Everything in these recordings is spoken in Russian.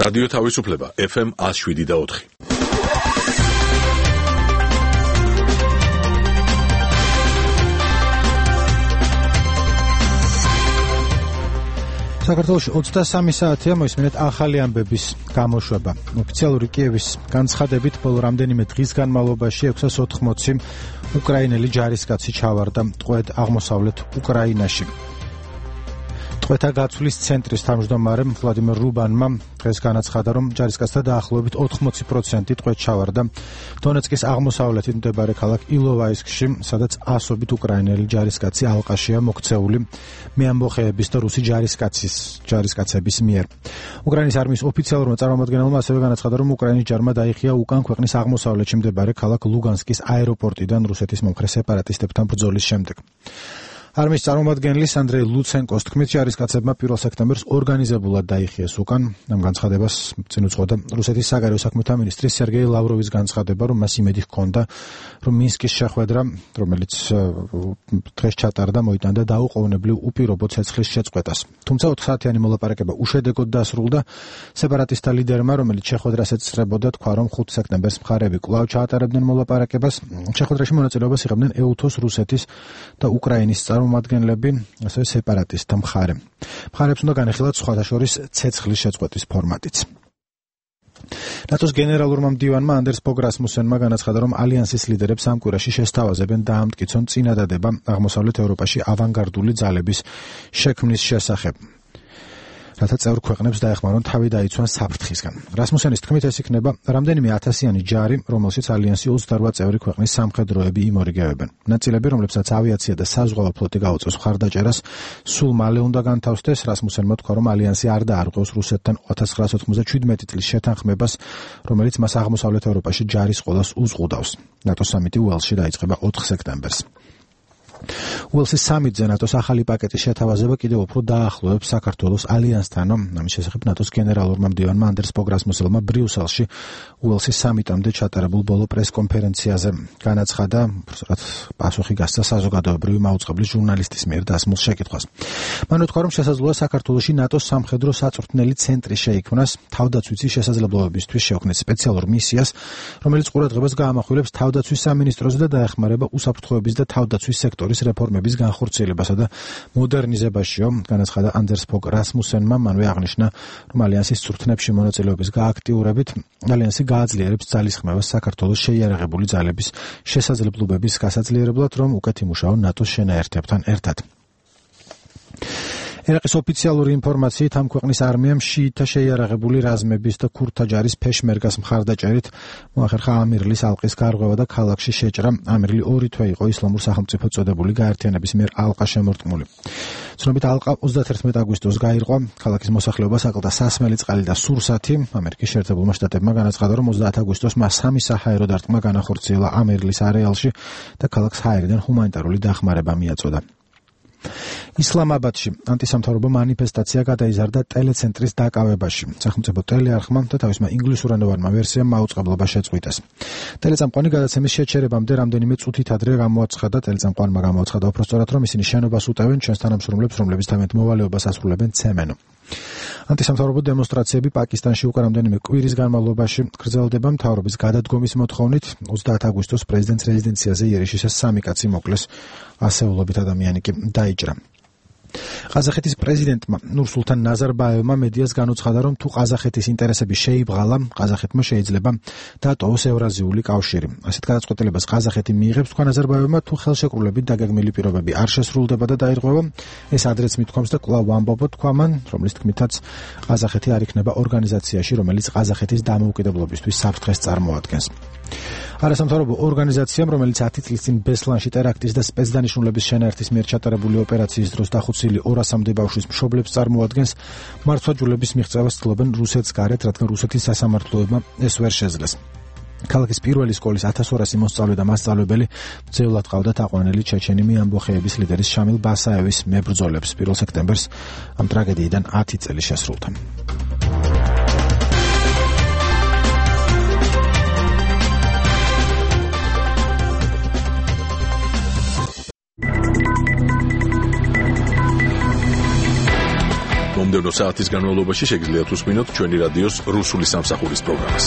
რადიო თავისუფლება FM 107.4. საქართველოში 23 საათია მოისმინეთ ახალი ამბების გამოშვება. ოფიციალური კიევის განცხადებით ბოლო რამდენიმე დღის განმავლობაში 680 უკრაინელი ჯარისკაცი ჩავარდა ტყვედ აღმოსავლეთ უკრაინაში. ტყვეთა გაცვლის ცენტრის თავმჯდომარე ვლადიმერ რუბანმა დღეს განაცხადა, რომ ჯარისკაცთა დაახლოებით 80% ტყვედ ჩავარდა დონეცკის აღმოსავლეთით მდებარე ქალაქ ილოვაისკში, სადაც ასობით უკრაინელი ჯარისკაცი ალყაშია მოქცეული მეამბოხეების და რუსი ჯარისკაცების მიერ. უკრაინის არმიის ოფიციალურმა წარმომადგენელმა ასევე განაცხადა, რომ უკრაინის ჯარმა დაიხია უკან ქვეყნის აღმოსავლეთში მდებარე ქალაქ ლუგანსკის აეროპორტიდან რუსეთის მომხრე სეპარატისტებთან ბრძოლის შემდეგ. არმიის წარმომადგენლის ანდრეი ლუცენკოს თქმით, ჯარისკაცებმა 1 სექტემბერს ორგანიზებულად დაიხიეს უკან. ამ განცხადებას წინ უძღოდა რუსეთის საგარეო საქმეთა მინისტრი სერგეი ლავროვის განცხადება, რომ მას იმედი ჰქონდა, რომ მინსკის შეხვედრა, რომელიც დღეს ჩატარდა, მოიტანდა დაუყოვნებლივ უპირობო ცეცხლის შეწყვეტას. თუმცა 4 საათიანი მოლაპარაკება უშედეგოდ დასრულდა. სეპარატისტთა ლიდერმა, რომელიც შეხვედრას ეწრებოდა, თქვა, რომ 5 სექტემბერს მხარეები კვლავ ჩაატარებდნენ მოლაპარაკებას. შეხვედრაში მონაწილეობას იღებდნენ ეუთოს, რუსეთის და უკრაინის წარმომადგენლები, ასევე სეპარატისტთა მხარე. მხარებს უნდა განეხილათ სხვათა შორის ცეცხლის შეწყვეტის ფორმატიც. ნატოს გენერალურმა მდივანმა ანდერს ფოგ რასმუსენმა განაცხადა, რომ ალიანსის ლიდერებს ამ კვირაში შესთავაზებენ დაამტკიცონ წინადადება აღმოსავლეთ ევროპაში ავანგარდული ძალების შექმნის შესახებ, რათა წევრ ქვეყნებს დაეხმარონ თავი დაიცვან საფრთხისგან. რასმუსენის თქმით, ეს იქნება რამდენიმე ათასიანი ჯარი, რომელშიც ალიანსი 28 წევრი ქვეყნის სამხედროები იმორიგებებენ. ნაწილები, რომლებსაც ავიაცია და საზღვაო ფლოტი გაუწევს მხარდაჭერას, სულ მალე უნდა განთავსდეს. რასმუსენმა თქვა, რომ ალიანსი არ დაარღვევს რუსეთთან 1997 წლის შეთანხმებას, რომელიც მას აღმოსავლეთ ევროპაში ჯარის ყოლას უზღუდავს. ნატოს სამიტი უელსში დაიწყება 4 სექტემბერს. უელსის სამიტზე ნატოს ახალი პაკეტის შეთავაზება კიდევ უფრო დაახლოებს საქართველოს ალიანსთან. ამის შესახებ ნატოს გენერალურმა მდივანმა ანდერს ფოგ რასმუსენმა ბრიუსელში უელსის სამიტამდე ჩატარებულ ბოლო პრესკონფერენციაზე განაცხადა, პასუხი გასცა საზოგადოებრივი მაუწყებლის ჟურნალისტის მიერ დასმულ შეკითხვას. მან უთქვა, რომ შესაძლოა საქართველოში ნატოს სამხედრო საწვრთნელი ცენტრი შეიქმნას, თავდაცვითი შესაძლებლობებისთვის შექმნეს სპეციალურ მისიას, რომელიც ყურადღებას გაამახვილებს თავდაცვის სამინისტროზე და დაეხმარება უსაფრთხოების და თავდაცვის სექტორის რეფორმების განხორციელებასა და მოდერნიზებაშიო, განაცხადა ანდერს ფოგ რასმუსენმა. მანვე აღნიშნა, რომ ალიანსის წვრთნებში მონაწილეობის გააქტიურებით ალიანსი გააძლიერებს ძალისხმევას საქართველოს შეიარაღებული ძალების შესაძლებლობების გასაძლიერებლად, რომ უკეთ იმუშაონ ნატოს შენაერთებთან ერთად. ერაყის ოფიციალური ინფორმაციით ამ ქვეყნის არმიამ შიიტთა შეიარაღებული რაზმების და ქურთთა ჯარის ფეშმერგას მხარდაჭერით მოახერხა ამირლის ალყის გარღვევა და ქალაქში შეჭრა. ამირლი 2 თვე იყო ისლამურ სახელმწიფოდ წოდებული გაერთიანების მიერ ალყა შემორტყმული. ცნობით ალყა 31 აგვისტოს გაირყვა. ქალაქის მოსახლეობას აკლდა სასმელი წყალი და სურსათი. ამერიკის შეერთებულმა შტატებმა განაცხადა, რომ 30 აგვისტოს მას 3 საჰაერო დარტყმა განახორციელა ამირლის არეალში და ქალაქს ჰაერიდან ჰუმანიტარული დახმარება მიაწოდა. ისლამაბადში ანტისამთავრობო მანიფესტაცია გადაიზარდა ტელეცენტრის დაკავებაში. სახელმწიფო ტელეარხმა და თავისმა ინგლისურენოვანმა ვერსიამ მაუწყებლობა შეწყვიტეს. ტელეწამყვანი გადაცემის შეჩერებამდე რამდენიმე წუთით ადრე გამოაცხადა, ტელეწამყვანმა გამოაცხადა უпростоრად, რომ ისინი შენობას უტევენ ჩვენს თანამშრომლებს, რომლებიც თავიანთ მოვალეობას ასრულებენ ცემენ. ანტისამთავრობო დემონსტრაციები პაკისტანში უკვე რამდენიმე კვირის განმავლობაში გრძელდება. მთავრობის გადადგომის მოთხოვნით 30 აგვისტოს პრეზიდენტის რეზიდენციაზე იერიშისას 3 კაცი მოკლეს, ასეულობით ადამიანი კი დაიჭრა. ყაზახეთის პრეზიდენტმა ნურსულთან ნაზარბაევმა მედიას განუცხადა, რომ თუ ყაზახეთის ინტერესები შეიბღალა, ყაზახეთმა შეიძლება დატოვოს ევრაზიული კავშირი. ასეთ გადაწყვეტილებას ყაზახეთი მიიღებს, თქვა ნაზარბაევმა, თუ ხელშეკრულებით დაგეგმილი პირობები არ შესრულდება და დაირღვევა. ეს ადრეც მithქვამს და კვლავ ვამბობთ, თქვა მან, რომლის თქმითაც ყაზახეთი არ იქნება ორგანიზაციაში, რომელიც ყაზახეთის დამოუკიდებლობისთვის საფრთხეს წარმოადგენს. არასამთავრობო ორგანიზაციამ, რომელიც 10 წლის წინ ბესლანში ტერაქტის და სპეცდანიშნულების შენაერთის მიერ ჩატარებული ოპერაციის დროს დახუცილი 200-მდე ბავშვის მშობლებს წარმოადგენს, მართვაჯულების მიღწევას ცდილობენ რუსეთს გარეთ, რადგან რუსეთის სასამართლოებმა ეს ვერ შეძლეს. ქალაქის პირველი სკოლის 1200 მოსწავლე და მასწავლებელი ძევლად ყავდათ აყვანილი ჩეჩენი მეამბოხეების ლიდერის შამილ ბასაევის მებრძოლებს 1 სექტემბერს ამ ტრაგედიიდან 10 წელი შესრულდა. მომდევნო საათის განმავლობაში შეგიძლიათ უსმინოთ ჩვენი რადიოს რუსული სამსახურის პროგრამას.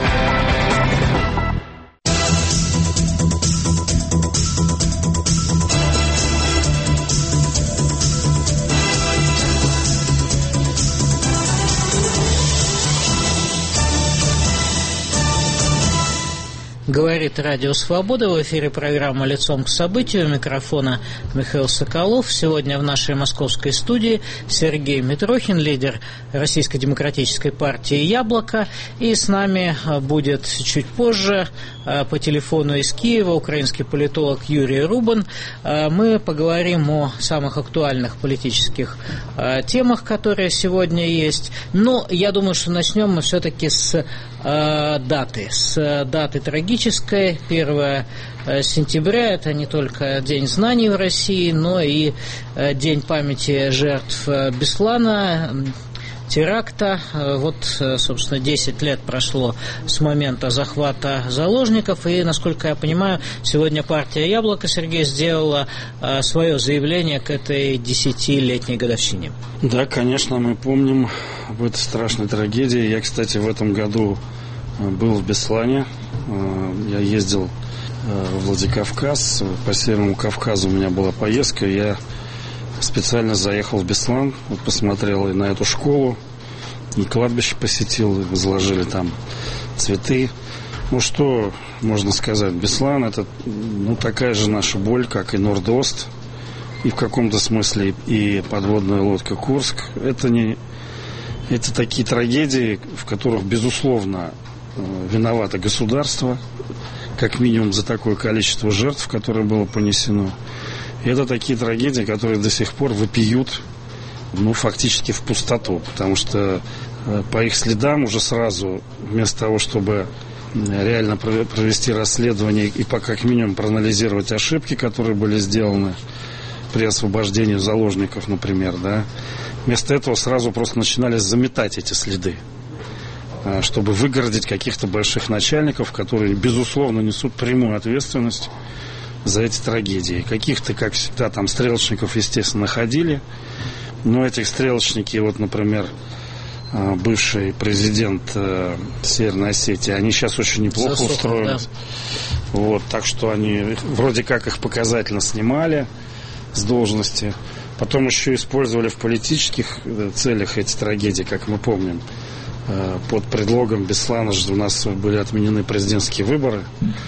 Говорит Радио Свобода, в эфире программа «Лицом к событию», у микрофона Михаил Соколов. Сегодня в нашей московской студии Сергей Митрохин, лидер Российской демократической партии «Яблоко». И с нами будет чуть позже по телефону из Киева украинский политолог Юрий Рубан. Мы поговорим о самых актуальных политических темах, которые сегодня есть. Но я думаю, что начнем мы все-таки с даты трагической. 1 сентября – это не только День знаний в России, но и День памяти жертв Беслана, теракта. Вот, собственно, 10 лет прошло с момента захвата заложников, и, насколько я понимаю, сегодня партия «Яблоко», Сергей, сделала свое заявление к этой 10-летней годовщине. Да, конечно, мы помним об этой страшной трагедии. Я, кстати, в этом году был в Беслане. Я ездил в Владикавказ. По Северному Кавказу у меня была поездка. Я специально заехал в Беслан, посмотрел и на эту школу, и кладбище посетил, и возложили там цветы. Ну, что можно сказать? Беслан – это такая же наша боль, как и Норд-Ост, и в каком-то смысле и подводная лодка Курск. Это такие трагедии, в которых, безусловно, виновато государство, как минимум за такое количество жертв, которое было понесено. И это такие трагедии, которые до сих пор вопиют, фактически в пустоту, потому что по их следам уже сразу, вместо того, чтобы реально провести расследование и как минимум проанализировать ошибки, которые были сделаны при освобождении заложников, например, да, вместо этого сразу просто начинали заметать эти следы, чтобы выгородить каких-то больших начальников, которые, безусловно, несут прямую ответственность за эти трагедии. Каких-то, как всегда, там стрелочников, естественно, находили, но этих стрелочники, например, бывший президент Северной Осетии, они сейчас очень неплохо устроились. Да. Так что они вроде как их показательно снимали с должности, потом еще использовали в политических целях эти трагедии, как мы помним. Под предлогом Беслана у нас были отменены президентские выборы.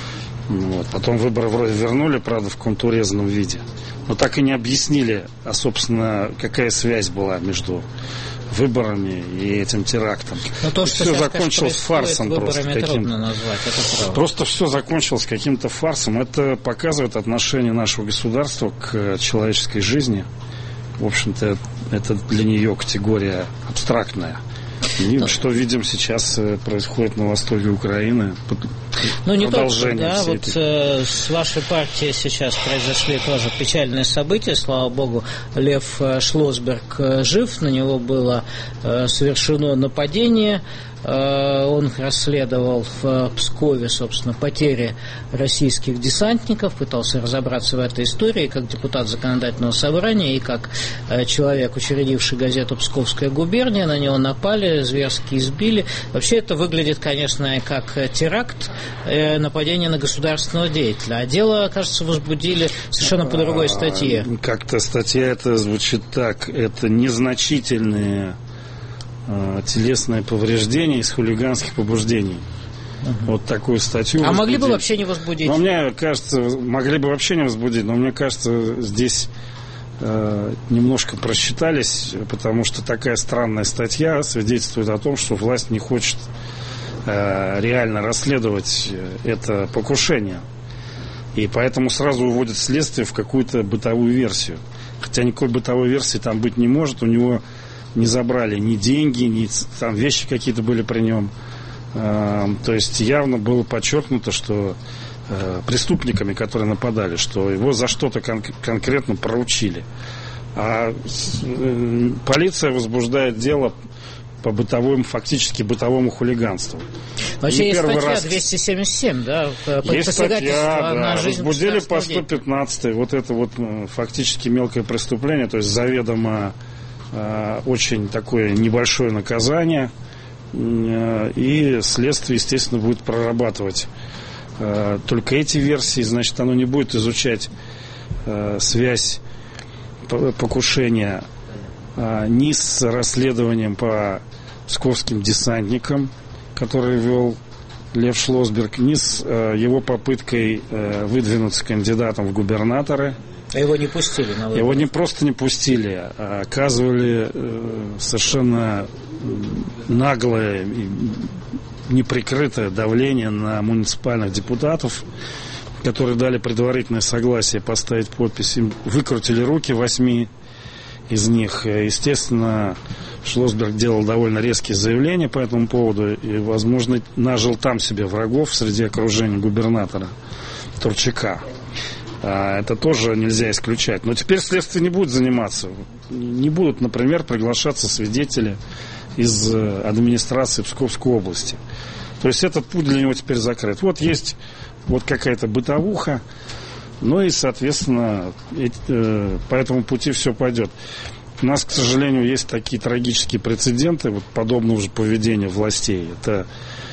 Потом выборы вроде вернули, правда, в каком-то урезанном виде. Но так и не объяснили, собственно, какая связь была между выборами и этим терактом. То, что все закончилось фарсом просто каким-то. Просто все закончилось каким-то фарсом. Это показывает отношение нашего государства к человеческой жизни. В общем-то, это для нее категория абстрактная. И что видим сейчас происходит на востоке Украины. Не только, да, с вашей партией сейчас произошли тоже печальные события. Слава богу, Лев Шлосберг жив, на него было совершено нападение. Он расследовал в Пскове, собственно, потери российских десантников, пытался разобраться в этой истории как депутат законодательного собрания и как человек, учредивший газету «Псковская губерния». На него напали, зверски избили. Вообще это выглядит, конечно, как теракт, нападение на государственного деятеля. А дело, кажется, возбудили совершенно по другой статье. Как-то статья это звучит так. Это незначительные телесное повреждение из хулиганских побуждений. Такую статью. А могли бы вообще не возбудить? Мне кажется, могли бы вообще не возбудить, но мне кажется, здесь немножко просчитались, потому что такая странная статья свидетельствует о том, что власть не хочет реально расследовать это покушение. И поэтому сразу уводит следствие в какую-то бытовую версию. Хотя никакой бытовой версии там быть не может. У него не забрали ни деньги, ни там вещи какие-то были при нем. То есть явно было подчеркнуто, что преступниками, которые нападали, что его за что-то конкретно проучили. А полиция возбуждает дело по фактически бытовому хулиганству. Вообще есть статья 277, да? Есть статья, да, возбудили по 115-й. Это фактически мелкое преступление, то есть заведомо очень такое небольшое наказание, и следствие, естественно, будет прорабатывать только эти версии. Значит, оно не будет изучать связь покушения ни с расследованием по псковским десантникам, который вел Лев Шлосберг, ни с его попыткой выдвинуться кандидатом в губернаторы. А его не пустили на выборы? Его не просто не пустили, а оказывали совершенно наглое и неприкрытое давление на муниципальных депутатов, которые дали предварительное согласие поставить подпись. Им выкрутили руки 8 из них. Естественно, Шлосберг делал довольно резкие заявления по этому поводу и, возможно, нажил там себе врагов среди окружения губернатора Турчака. Это тоже нельзя исключать. Но теперь следствие не будет заниматься. Не будут, например, приглашаться свидетели из администрации Псковской области. То есть этот путь для него теперь закрыт. Вот есть вот какая-то бытовуха, ну и, соответственно, по этому пути все пойдет. У нас, к сожалению, есть такие трагические прецеденты вот подобного же поведения властей. Это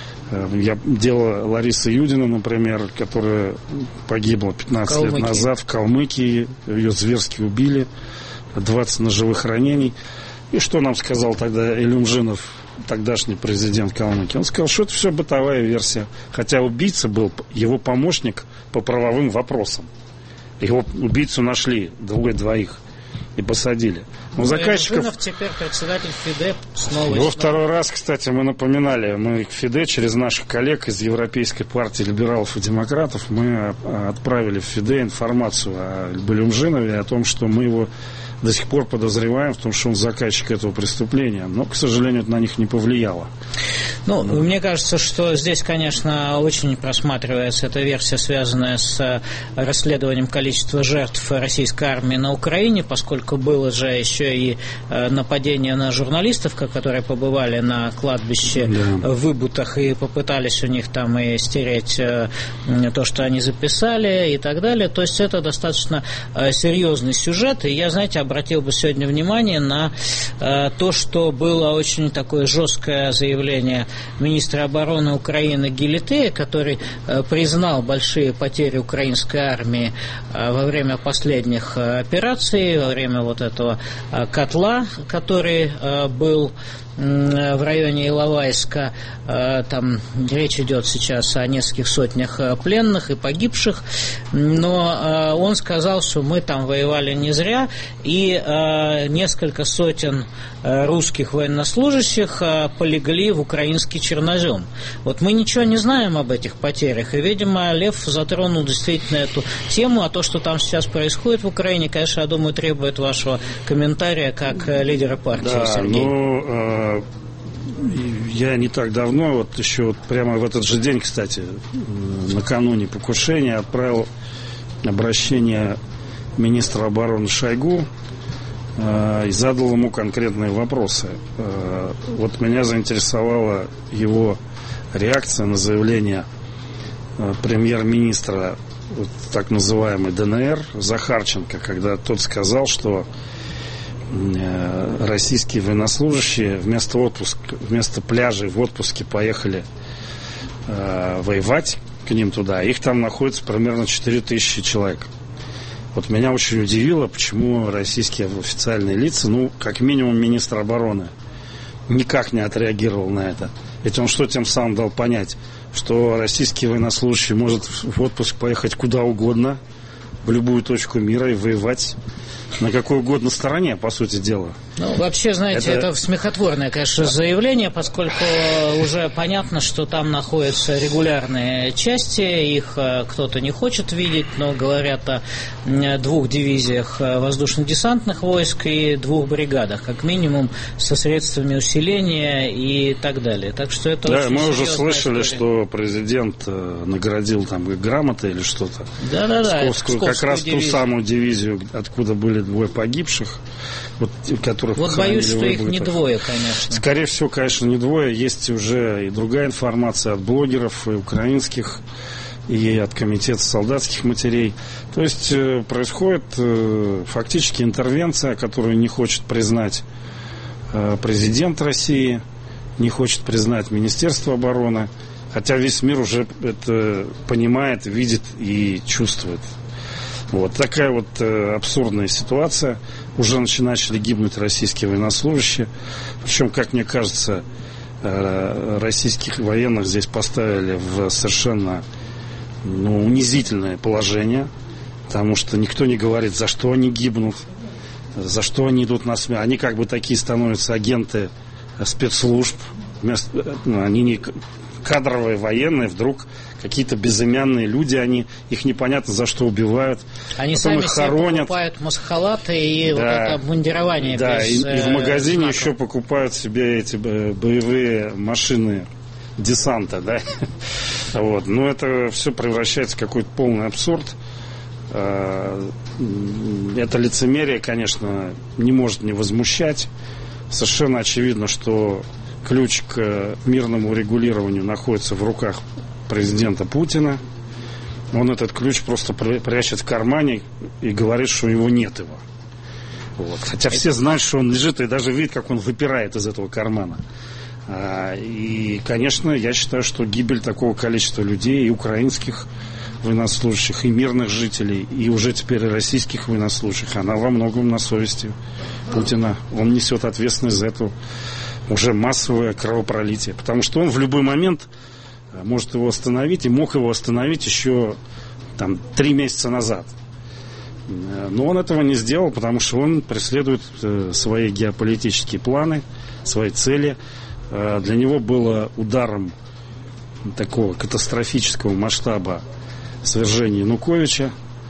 дело Ларисы Юдиной, например, которая погибла 15 лет назад в Калмыкии. Ее зверски убили, 20 ножевых ранений. И что нам сказал тогда Илюмжинов, тогдашний президент Калмыкии? Он сказал, что это все бытовая версия. Хотя убийца был его помощник по правовым вопросам. Его убийцу нашли, двоих, и посадили. Но заказчиков... теперь председатель ФИДЕ снова... Его второй раз, кстати, мы напоминали, мы к ФИДЕ через наших коллег из Европейской партии либералов и демократов мы отправили в ФИДЕ информацию о Илюмжинове, о том, что мы его до сих пор подозреваем в том, что он заказчик этого преступления. Но, к сожалению, это на них не повлияло. Мне кажется, что здесь, конечно, очень просматривается эта версия, связанная с расследованием количества жертв российской армии на Украине, поскольку было же еще и нападение на журналистов, которые побывали на кладбище в Выбутах и попытались у них там и стереть то, что они записали и так далее. То есть это достаточно серьезный сюжет. И я, знаете, обратил бы сегодня внимание на то, что было очень такое жесткое заявление министра обороны Украины Гилетея, который признал большие потери украинской армии во время последних операций, во время вот этого котла, который был в районе Иловайска. Там речь идет сейчас о нескольких сотнях пленных и погибших, но он сказал, что мы там воевали не зря, и несколько сотен русских военнослужащих полегли в украинский чернозем. Вот мы ничего не знаем об этих потерях, и, видимо, Лев затронул действительно эту тему, а то, что там сейчас происходит в Украине, конечно, я думаю, требует вашего комментария как лидера партии, Сергей. Я не так давно, вот еще прямо в этот же день, кстати, накануне покушения, отправил обращение министру обороны Шойгу и задал ему конкретные вопросы. Вот меня заинтересовала его реакция на заявление премьер-министра так называемой ДНР Захарченко, когда тот сказал, что российские военнослужащие вместо пляжей в отпуске поехали воевать к ним туда. Их там находится примерно 4000 человек. Вот меня очень удивило, почему российские официальные лица, как минимум министр обороны, никак не отреагировал на это. Ведь он что тем самым дал понять? Что российский военнослужащий может в отпуск поехать куда угодно, в любую точку мира и воевать на какой угодно стороне, по сути дела. Вообще, знаете, это смехотворное, конечно, заявление, поскольку уже понятно, что там находятся регулярные части, их кто-то не хочет видеть, но говорят о 2 дивизиях воздушно-десантных войск и 2 бригадах, как минимум, со средствами усиления и так далее. Так что это очень мы уже слышали, история. что президент наградил там грамотой или что-то. Да-да-да. Псковскую, как раз дивизию. Ту самую дивизию, откуда были 2 погибших, которых боюсь, что их не 2, конечно. Скорее всего, конечно, не 2. Есть уже и другая информация от блогеров, и украинских, и от комитета солдатских матерей. То есть происходит фактически интервенция, которую не хочет признать президент России, не хочет признать Министерство обороны, хотя весь мир уже это понимает, видит и чувствует. Вот такая вот абсурдная ситуация. Уже начали гибнуть российские военнослужащие. Причем, как мне кажется, российских военных здесь поставили в совершенно унизительное положение, потому что никто не говорит, за что они гибнут, за что они идут на смерть. Они как бы такие становятся агенты спецслужб. Они не кадровые военные, вдруг какие-то безымянные люди, их непонятно за что убивают. Они потом сами их хоронят. Покупают масхалаты и вот это обмундирование. Да, без, и в магазине знаков. еще покупают себе эти боевые машины десанта, да. Вот. Но это все превращается в какой-то полный абсурд. Это лицемерие, конечно, не может не возмущать. Совершенно очевидно, что ключ к мирному регулированию находится в руках президента Путина. Он этот ключ просто прячет в кармане и говорит, что у него нет его. Вот. Хотя все знают, что он лежит, и даже видят, как он выпирает из этого кармана. И, конечно, я считаю, что гибель такого количества людей, и украинских военнослужащих, и мирных жителей, и уже теперь и российских военнослужащих, она во многом на совести Путина. Он несет ответственность за это уже массовое кровопролитие. Потому что он в любой момент может его остановить, и мог его остановить еще 3 месяца назад. Но он этого не сделал, потому что он преследует свои геополитические планы, свои цели. Для него было ударом такого катастрофического масштаба свержение Януковича.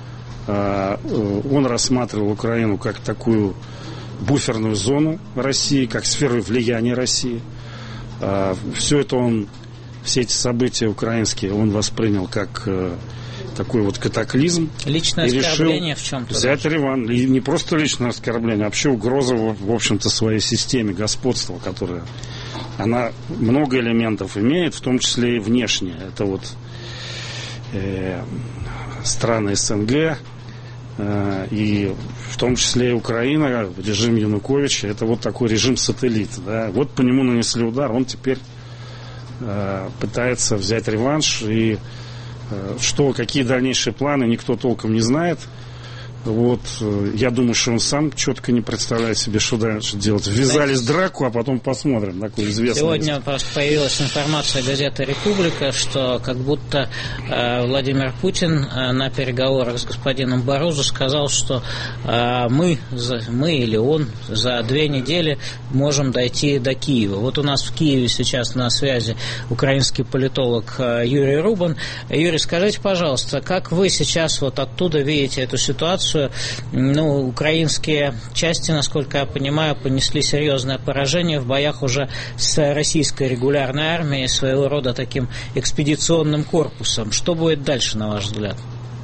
Он рассматривал Украину как такую буферную зону России, как сферу влияния России. Все эти события украинские он воспринял как такой вот катаклизм. Личное оскорбление в чем-то. Взять реванш. И не просто личное оскорбление, а вообще угроза, в общем-то, своей системе господства, которая она много элементов имеет, в том числе и внешние. Это вот страны СНГ, и в том числе и Украина, режим Януковича, это вот такой режим-сателлит. Да? Вот по нему нанесли удар, он теперь пытается взять реванш, и какие дальнейшие планы, никто толком не знает. Вот, я думаю, что он сам четко не представляет себе, что дальше делать. Ввязались в драку, а потом посмотрим, такой известный. Сегодня просто появилась информация газеты «Република», что как будто Владимир Путин на переговорах с господином Борозо сказал, что мы или он за 2 недели можем дойти до Киева. Вот у нас в Киеве сейчас на связи украинский политолог Юрий Рубан. Юрий, скажите, пожалуйста, как вы сейчас вот оттуда видите эту ситуацию? Украинские части, насколько я понимаю, понесли серьезное поражение в боях уже с российской регулярной армией, своего рода таким экспедиционным корпусом. Что будет дальше, на ваш взгляд?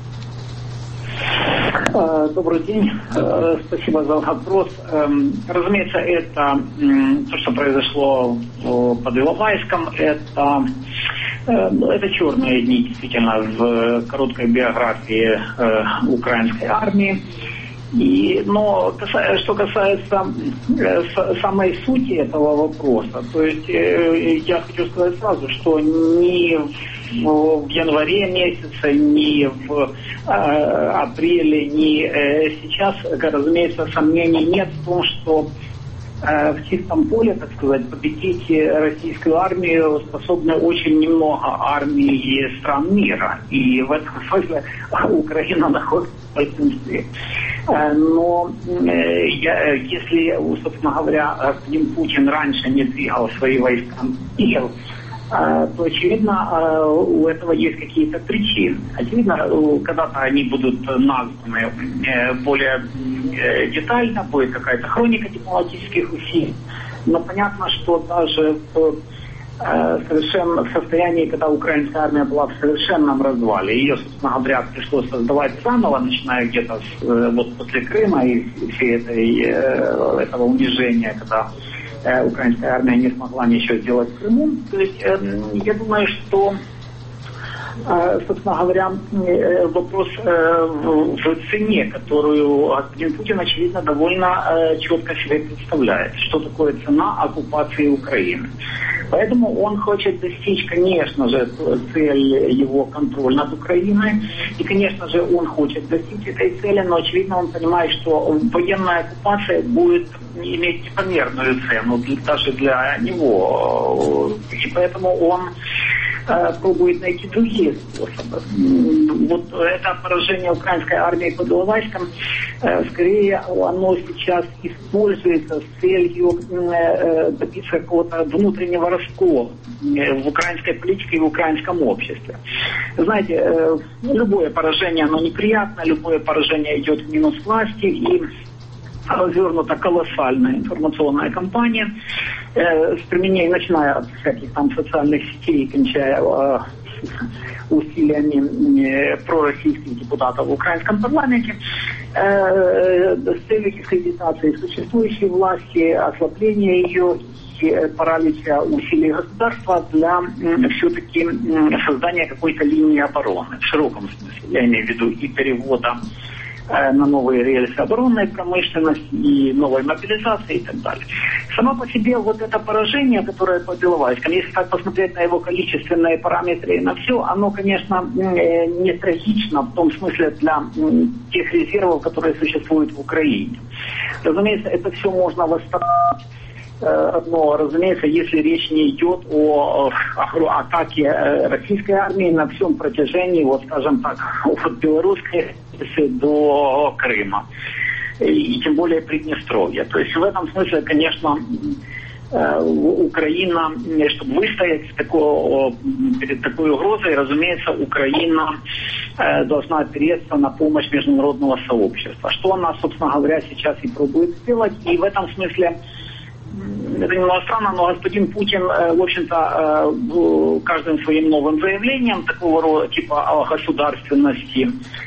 Добрый день. Спасибо за вопрос. Разумеется, это то, что произошло под Иловайском, это черные дни, действительно, в короткой биографии украинской армии. Но что касается самой сути этого вопроса, то есть я хочу сказать сразу, что ни в январе месяце, ни в апреле, ни сейчас, разумеется, сомнений нет в том, что в чистом поле, так сказать, победить российскую армию способны очень немного армий стран мира. И в этом смысле Украина находится в большинстве. Но если, собственно говоря, Путин раньше не двигал свои войска в Киев, то, очевидно, у этого есть какие-то причины. Очевидно, когда-то они будут названы более детально, будет какая-то хроника дипломатических усилий. Но понятно, что даже в состоянии, когда украинская армия была в совершенном развале, ее, собственно говоря, пришлось создавать заново, начиная где-то после Крыма и всей этого унижения, когда украинская армия не смогла ничего сделать в Крыму. То есть я думаю, что собственно говоря, вопрос в цене, которую господин Путин, очевидно, довольно четко себе представляет, что такое цена оккупации Украины. Поэтому он хочет достичь, конечно же, цель его контроль над Украиной, и, конечно же, он хочет достичь этой цели, но, очевидно, он понимает, что военная оккупация будет иметь непомерную цену даже для него, и поэтому он пробует найти другие способы. Вот это поражение украинской армии под Иловайском, скорее оно сейчас используется с целью добиться какого-то внутреннего раскола в украинской политике и в украинском обществе. Знаете, любое поражение, оно неприятно, любое поражение идет в минус власти, и развернута колоссальная информационная кампания с применением, начиная от всяких там социальных сетей, кончая усилиями пророссийских депутатов в украинском парламенте с целью дискредитации существующей власти, ослабления ее и паралича усилий государства для все-таки создания какой-то линии обороны в широком смысле. Я имею в виду и перевода на новые рельсы оборонной промышленности и новой мобилизации и так далее. Само по себе вот это поражение, которое под Иловайском, если так посмотреть на его количественные параметры и на все, оно, конечно, не трагично в том смысле для тех резервов, которые существуют в Украине. Разумеется, это все можно восстановить. Но, разумеется, если речь не идет о атаке российской армии на всем протяжении, вот, скажем так, от белорусской до Крыма, и тем более Приднестровья. То есть в этом смысле, конечно, Украина, чтобы выстоять перед такой угрозой, разумеется, Украина должна опереться на помощь международного сообщества, что она, собственно говоря, сейчас и пробует сделать. И в этом смысле это немного странно, но господин Путин, в общем-то, каждым своим новым заявлением такого рода типа о государственности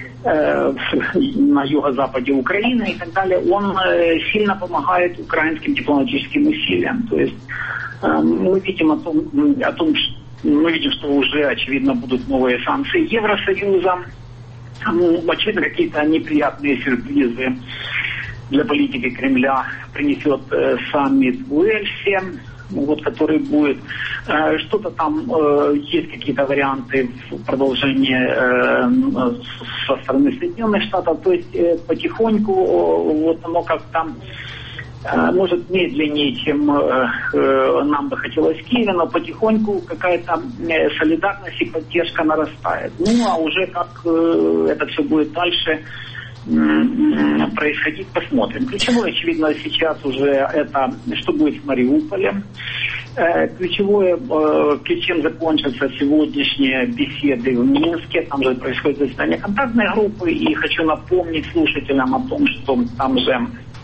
на юго-западе Украины и так далее, он сильно помогает украинским дипломатическим усилиям. То есть мы видим мы видим, что уже, очевидно, будут новые санкции Евросоюза, очевидно, какие-то неприятные сюрпризы для политики Кремля принесет саммит в Уэльсе, вот, который будет. Что-то там, есть какие-то варианты в продолжении со стороны Соединенных Штатов. То есть потихоньку вот оно как-то может медленнее, чем нам бы хотелось в Киеве, но потихоньку какая-то солидарность и поддержка нарастает. Ну, а уже как это все будет дальше происходить, посмотрим. Ключевое, очевидно, сейчас уже это, что будет в Мариуполе. Ключевое, чем закончатся сегодняшние беседы в Минске. Там же происходит заседание контактной группы. И хочу напомнить слушателям о том, что там же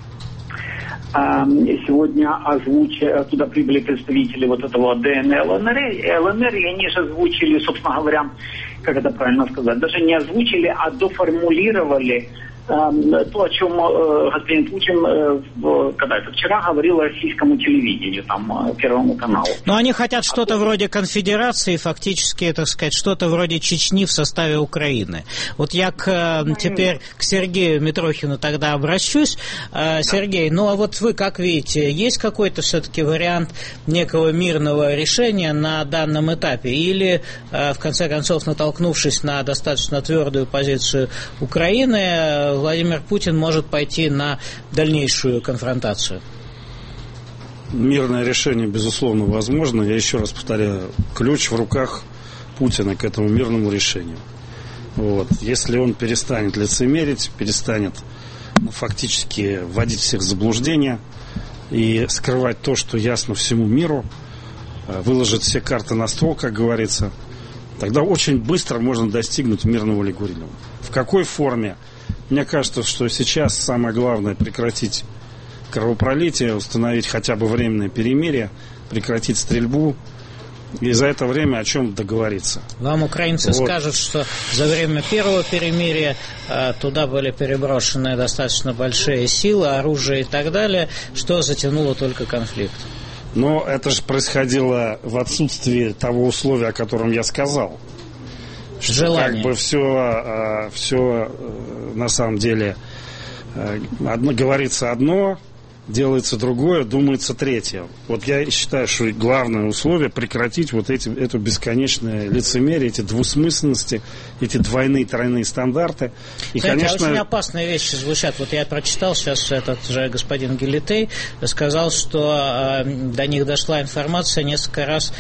сегодня туда прибыли представители вот этого ДНР, ЛНР, и они же озвучили, собственно говоря, как это правильно сказать, даже не озвучили, а доформулировали то, о чем господин Путин вчера говорил российскому телевидению, там, Первому каналу. Но они хотят что-то вроде конфедерации, фактически, так сказать, что-то вроде Чечни в составе Украины. Вот я теперь к Сергею Митрохину тогда обращусь. Сергей, ну а вот вы как видите, есть какой-то все-таки вариант некого мирного решения на данном этапе? Или, в конце концов, натолкнувшись на достаточно твердую позицию Украины, Владимир Путин может пойти на дальнейшую конфронтацию? Мирное решение, безусловно, возможно. Я еще раз повторяю, ключ в руках Путина к этому мирному решению. Вот. Если он перестанет лицемерить, перестанет фактически вводить всех в заблуждение и скрывать то, что ясно всему миру, выложит все карты на стол, как говорится, тогда очень быстро можно достигнуть мирного регулирования. В какой форме? Мне кажется, что сейчас самое главное прекратить кровопролитие, установить хотя бы временное перемирие, прекратить стрельбу и за это время о чем договориться. Вам украинцы скажут, что за время первого перемирия туда были переброшены достаточно большие силы, оружие и так далее, что затянуло только конфликт. Но это же происходило в отсутствии того условия, о котором я сказал. желание. Как бы все на самом деле говорится одно, делается другое, думается третье. Вот я считаю, что главное условие прекратить вот эту бесконечное лицемерие, эти двусмысленности, эти двойные, тройные стандарты. И, знаете, конечно, очень опасные вещи звучат. Вот я прочитал сейчас, этот же господин Гилетей сказал, что до них дошла информация, несколько раз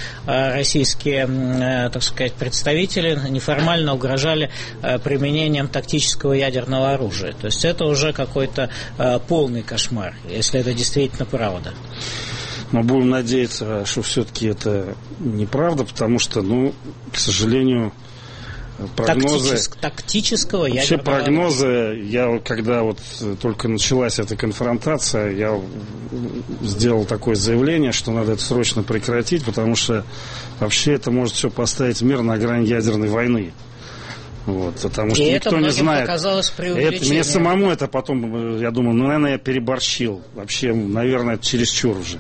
российские, так сказать, представители неформально угрожали применением тактического ядерного оружия. То есть это уже какой-то полный кошмар, если это действительно правда. Мы будем надеяться, что все-таки это неправда, потому что, к сожалению, прогнозы... Тактического ядерного... Вообще прогнозы, когда только началась эта конфронтация, я сделал такое заявление, что надо это срочно прекратить, потому что вообще это может все поставить мир на грани ядерной войны. Потому что никто не знает. Мне самому это потом, я думаю, наверное, я переборщил. Вообще, наверное, это чересчур уже.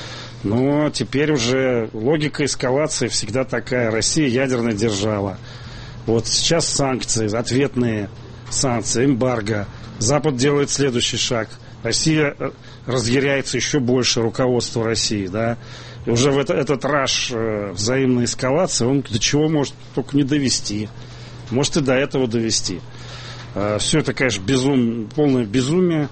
Но теперь уже логика эскалации всегда такая. Россия ядерная держава. Вот сейчас санкции, ответные санкции, эмбарго. Запад делает следующий шаг. Россия разъяряется еще больше, руководство России, да. И уже этот раш взаимной эскалации, он до чего может только не довести. Может и до этого довести. Все это, конечно, полное безумие.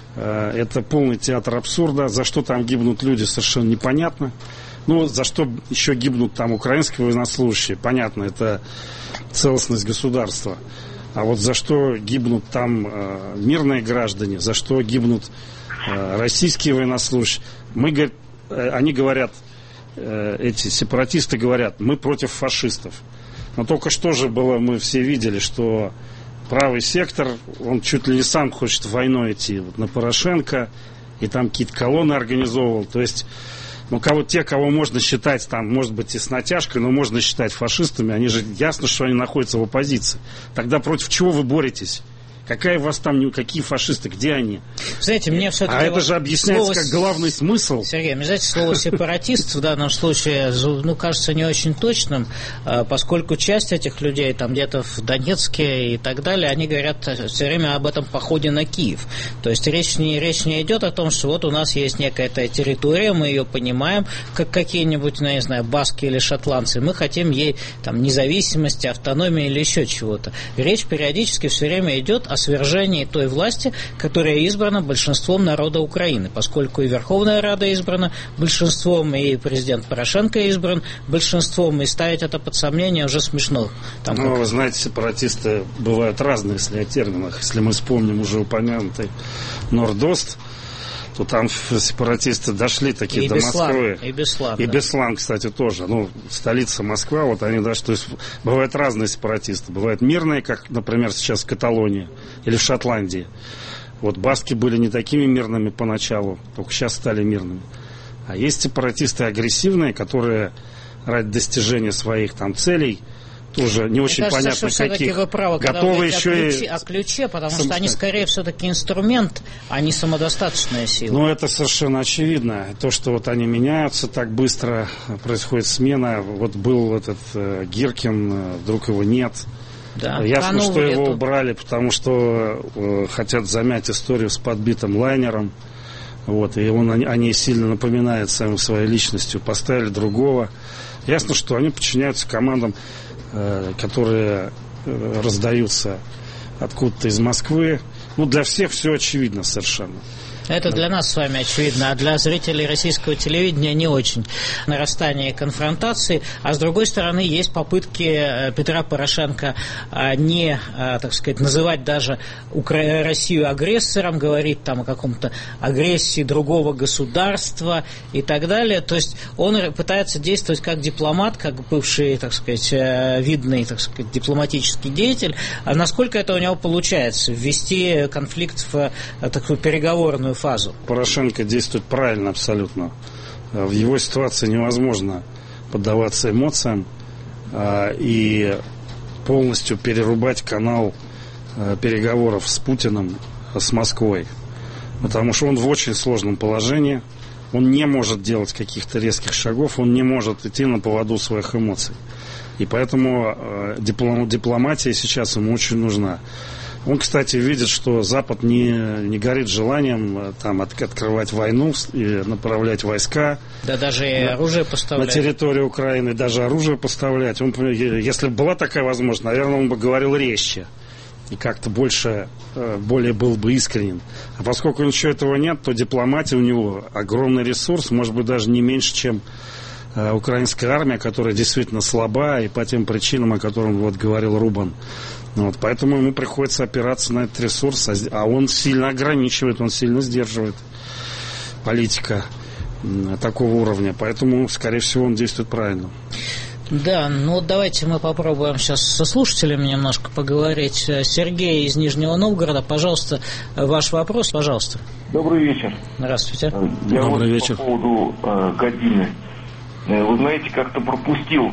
Это полный театр абсурда. За что там гибнут люди, совершенно непонятно. За что еще гибнут там украинские военнослужащие, понятно, это целостность государства. А вот за что гибнут там мирные граждане, за что гибнут российские военнослужащие, они говорят, эти сепаратисты говорят, мы против фашистов. Но только что же было, мы все видели, что правый сектор, он чуть ли не сам хочет войной идти на Порошенко, и там какие-то колонны организовывал. То есть, кого можно считать, там, может быть, и с натяжкой, но можно считать фашистами, они же ясно, что они находятся в оппозиции. Тогда против чего вы боретесь? Какая у вас там, какие фашисты, где они? Знаете, мне все-таки... А это же объясняется как главный смысл. Сергей, мне, знаете, слово «сепаратист» в данном случае, кажется не очень точным, поскольку часть этих людей там где-то в Донецке и так далее, они говорят все время об этом походе на Киев. То есть речь не идет о том, что вот у нас есть некая территория, мы ее понимаем, как какие-нибудь, не знаю, баски или шотландцы, мы хотим ей там независимости, автономии или еще чего-то. Речь периодически все время идет о свержении той власти, которая избрана большинством народа Украины, поскольку и Верховная Рада избрана большинством, и президент Порошенко избран большинством, и ставить это под сомнение уже смешно. Вы знаете, сепаратисты бывают разные, если о терминах. Если мы вспомним уже упомянутый Норд-Ост, то там сепаратисты дошли такие до Москвы. И Беслан, кстати, тоже. Столица Москва, они дошли. То есть бывают разные сепаратисты. Бывают мирные, как, например, сейчас в Каталонии или в Шотландии. Баски были не такими мирными поначалу, только сейчас стали мирными. А есть сепаратисты агрессивные, которые ради достижения своих там целей, тоже не очень понятно каких, вы правы, готовы еще о ключе, потому что они скорее все-таки инструмент, а не самодостаточная сила. Это совершенно очевидно. То, что они меняются так быстро, происходит смена. Был этот Гиркин, вдруг его нет. Да, ясно, что его убрали, потому что хотят замять историю с подбитым лайнером. И он о ней сильно напоминает своей личностью. Поставили другого. Ясно, что они подчиняются командам, которые раздаются откуда-то из Москвы. Для всех все очевидно совершенно. Это для нас с вами очевидно, а для зрителей российского телевидения не очень. Нарастание конфронтации, а с другой стороны есть попытки Петра Порошенко не, так сказать, называть даже Россию агрессором, говорить там о каком-то агрессии другого государства и так далее. То есть он пытается действовать как дипломат, как бывший, так сказать, видный, так сказать, дипломатический деятель. А насколько это у него получается? Ввести конфликт в такую переговорную фазу. Порошенко действует правильно абсолютно. В его ситуации невозможно поддаваться эмоциям и полностью перерубать канал переговоров с Путиным, с Москвой. Потому что он в очень сложном положении. Он не может делать каких-то резких шагов, он не может идти на поводу своих эмоций. И поэтому дипломатия сейчас ему очень нужна. Он, кстати, видит, что Запад не горит желанием там открывать войну и направлять войска. Да, даже и оружие поставлять. На территорию Украины, даже оружие поставлять. Если бы была такая возможность, наверное, он бы говорил резче. И как-то более был бы искренен. А поскольку ничего этого нет, то дипломатия у него огромный ресурс, может быть, даже не меньше, чем украинская армия, которая действительно слаба, и по тем причинам, о которых вот говорил Рубан. Поэтому ему приходится опираться на этот ресурс, а он сильно ограничивает, он сильно сдерживает политика такого уровня. Поэтому, скорее всего, он действует правильно. Да, давайте мы попробуем сейчас со слушателями немножко поговорить. Сергей из Нижнего Новгорода, пожалуйста, ваш вопрос, пожалуйста. Добрый вечер. Здравствуйте. Добрый вечер. По поводу годины. Вы знаете, как-то пропустил,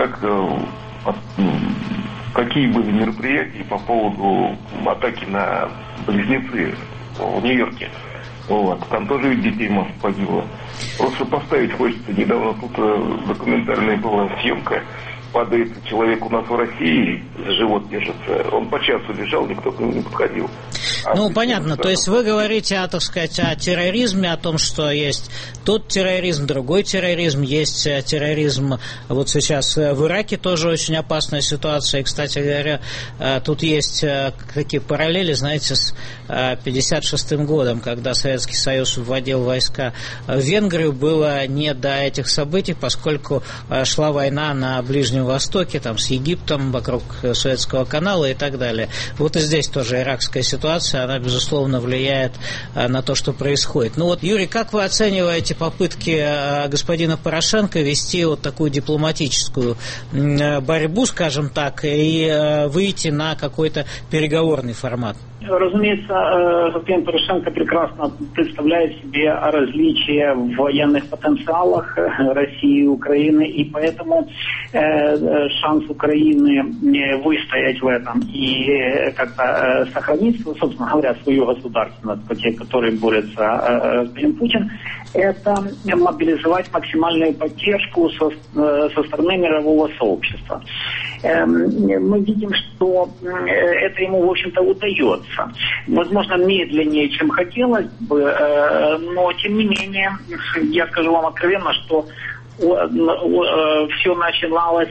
какие были мероприятия по поводу атаки на Близнецы в Нью-Йорке. Там тоже ведь детей масса погибло. Просто поставить хочется. Недавно тут документальная была съемка. Падает человек у нас в России, за живот держится. Он по часу лежал, никто к нему не подходил. Понятно. То есть вы говорите, о терроризме, о том, что есть тот терроризм, другой терроризм, есть терроризм. Вот сейчас в Ираке тоже очень опасная ситуация. И, кстати говоря, тут есть такие параллели, знаете, с 1956 годом, когда Советский Союз вводил войска в Венгрию, было не до этих событий, поскольку шла война на Ближнем Востоке, там, с Египтом, вокруг Суэцкого канала и так далее. Вот и здесь тоже иракская ситуация, она, безусловно, влияет на то, что происходит. Юрий, как вы оцениваете попытки господина Порошенко вести вот такую дипломатическую борьбу, скажем так, и выйти на какой-то переговорный формат? Разумеется, господин Порошенко прекрасно представляет себе различия в военных потенциалах России и Украины, и поэтому шанс Украины выстоять в этом и как-то сохранить, собственно говоря, свою государственность, по те, которые борется господин Путин, это мобилизовать максимальную поддержку со стороны мирового сообщества. Мы видим, что это ему, в общем-то, удается. Возможно, медленнее, чем хотелось бы, но, тем не менее, я скажу вам откровенно, что все начиналось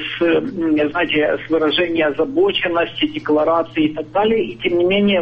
с выражения озабоченности, декларации и так далее, и тем не менее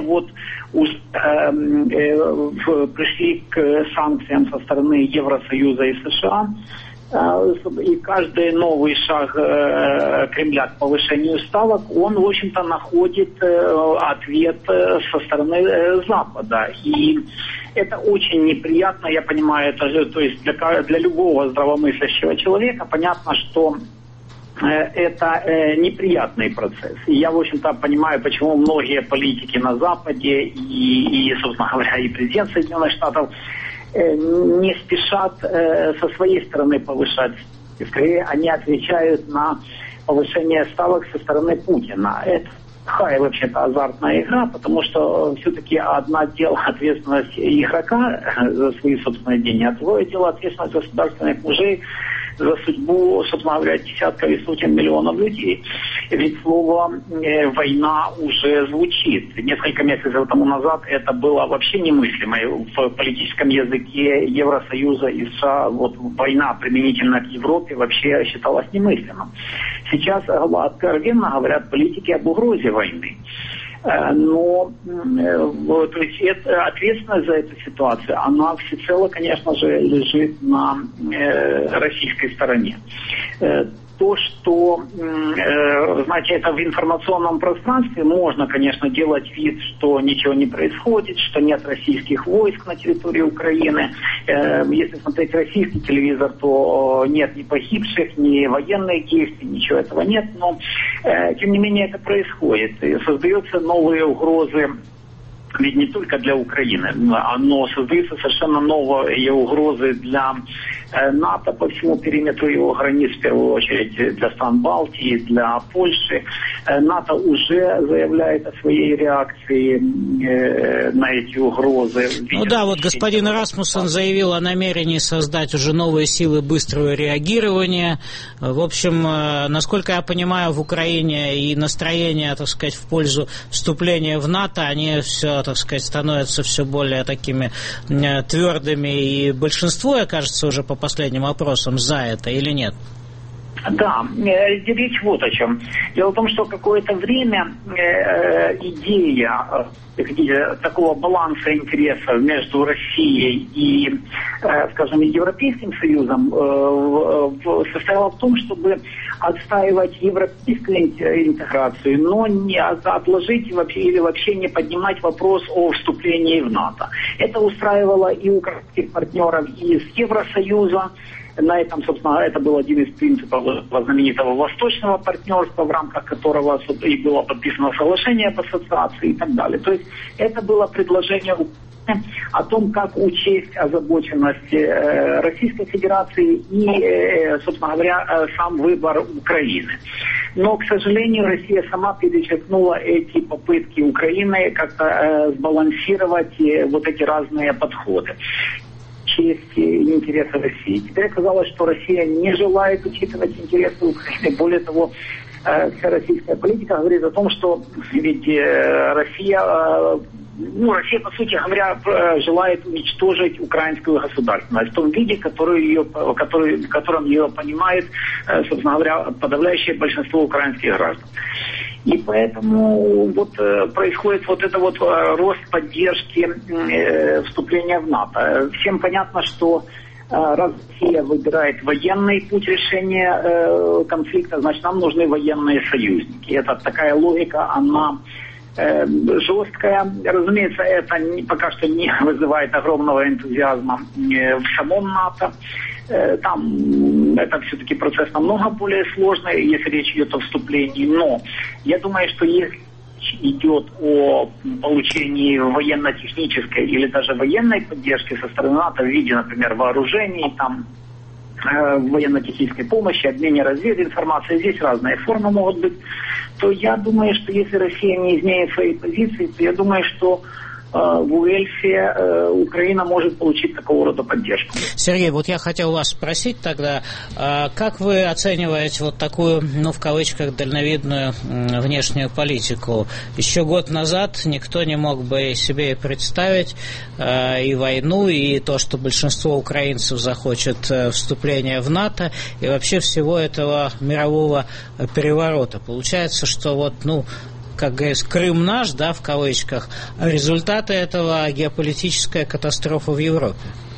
пришли к санкциям со стороны Евросоюза и США, и каждый новый шаг Кремля к повышению ставок, он, в общем-то, находит ответ со стороны Запада. И это очень неприятно, я понимаю, то есть для любого здравомыслящего человека понятно, что это неприятный процесс. И я, в общем-то, понимаю, почему многие политики на Западе и, собственно говоря, и президент Соединенных Штатов не спешат со своей стороны повышать. Скорее, они отвечают на повышение ставок со стороны Путина. Это такая, вообще-то, азартная игра, потому что все-таки одно дело ответственность игрока за свои собственные деньги, а другое дело ответственность государственных мужей за судьбу, собственно говоря, десятков и сотен миллионов людей. Ведь слово «война» уже звучит. Несколько месяцев тому назад это было вообще немыслимо. В политическом языке Евросоюза и США война применительно к Европе вообще считалась немыслимым. Сейчас откровенно говорят политики об угрозе войны. Но то есть ответственность за эту ситуацию, она всецело, конечно же, лежит на российской стороне. То, что, знаете, это в информационном пространстве, можно, конечно, делать вид, что ничего не происходит, что нет российских войск на территории Украины. Если смотреть российский телевизор, то нет ни погибших, ни военных действий, ничего этого нет. Но, тем не менее, это происходит. И создаются новые угрозы ведь не только для Украины, но создаются совершенно новые угрозы для НАТО по всему периметру его границ, в первую очередь для стран Балтии, для Польши. НАТО уже заявляет о своей реакции на эти угрозы. Ну да, вот господин Расмуссен заявил о намерении создать уже новые силы быстрого реагирования. В общем, насколько я понимаю, в Украине и настроения, так сказать, в пользу вступления в НАТО, они все, так сказать, становятся все более такими твердыми, и большинство, кажется, уже по последним опросам за это или нет? Да, речь вот о чем. Дело в том, что какое-то время идея такого баланса интересов между Россией и, скажем, Европейским Союзом состояла в том, чтобы отстаивать европейскую интеграцию, но не отложить или вообще не поднимать вопрос о вступлении в НАТО. Это устраивало и украинских партнеров из Евросоюза. На этом, собственно, это был один из принципов знаменитого восточного партнерства, в рамках которого и было подписано соглашение об ассоциации и так далее. То есть это было предложение о том, как учесть озабоченность Российской Федерации и, собственно говоря, сам выбор Украины. Но, к сожалению, Россия сама перечеркнула эти попытки Украины как-то сбалансировать вот эти разные подходы. Честь и интересы России. Теперь оказалось, что Россия не желает учитывать интересы Украины. Более того, вся российская политика говорит о том, что ведь Россия, по сути говоря, желает уничтожить украинскую государственность в том виде, в котором ее понимает, собственно говоря, подавляющее большинство украинских граждан. И поэтому вот происходит вот это вот рост поддержки вступления в НАТО. Всем понятно, что раз Россия выбирает военный путь решения конфликта, значит, нам нужны военные союзники. Это такая логика, она жесткая. Разумеется, это пока что не вызывает огромного энтузиазма в самом НАТО. Там это все-таки процесс намного более сложный, если речь идет о вступлении. Но я думаю, что если идет о получении военно-технической или даже военной поддержки со стороны НАТО в виде, например, вооружений, там, военно-технической помощи, обмене развединформацией, здесь разные формы могут быть, то я думаю, что если Россия не изменит своей позиции, то я думаю, что в Уэльсе Украина может получить такого рода поддержку. Сергей, вот я хотел вас спросить тогда, как вы оцениваете вот такую, в кавычках, дальновидную внешнюю политику? Еще год назад никто не мог бы себе представить и войну, и то, что большинство украинцев захочет вступления в НАТО, и вообще всего этого мирового переворота. Получается, что вот, как говорится, Крым наш, да, в кавычках, а результаты этого геополитическая катастрофа в Европе.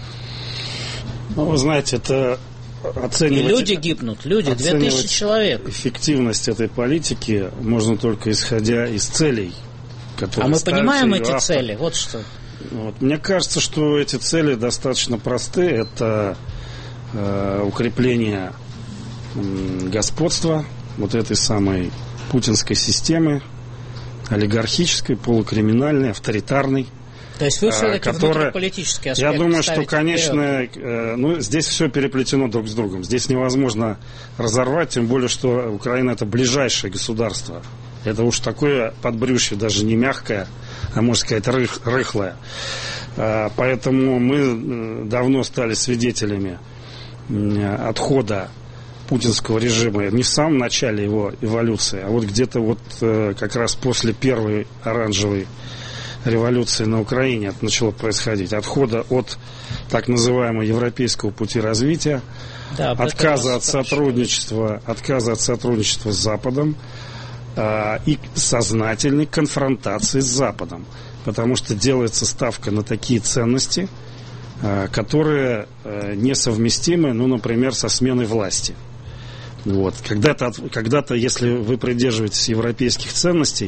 Вы знаете, это оценивать... И люди гибнут, 2000 человек. Эффективность этой политики можно только исходя из целей, которые мы понимаем эти автор. цели, вот что. Мне кажется, что эти цели достаточно просты. Это укрепление господства вот этой самой путинской системы, олигархической, полукриминальной, авторитарной. То есть вы все-таки внутриполитический аспект. Я думаю, что, конечно, здесь все переплетено друг с другом. Здесь невозможно разорвать, тем более, что Украина это ближайшее государство. Это уж такое подбрюшье, даже не мягкое, а можно сказать рыхлое. Поэтому мы давно стали свидетелями отхода путинского режима не в самом начале его эволюции, а вот где-то как раз после первой оранжевой революции на Украине это начало происходить. Отхода от так называемого европейского пути развития, отказа от сотрудничества с Западом и сознательной конфронтации с Западом. Потому что делается ставка на такие ценности, которые несовместимы, например, со сменой власти. Когда-то, если вы придерживаетесь европейских ценностей,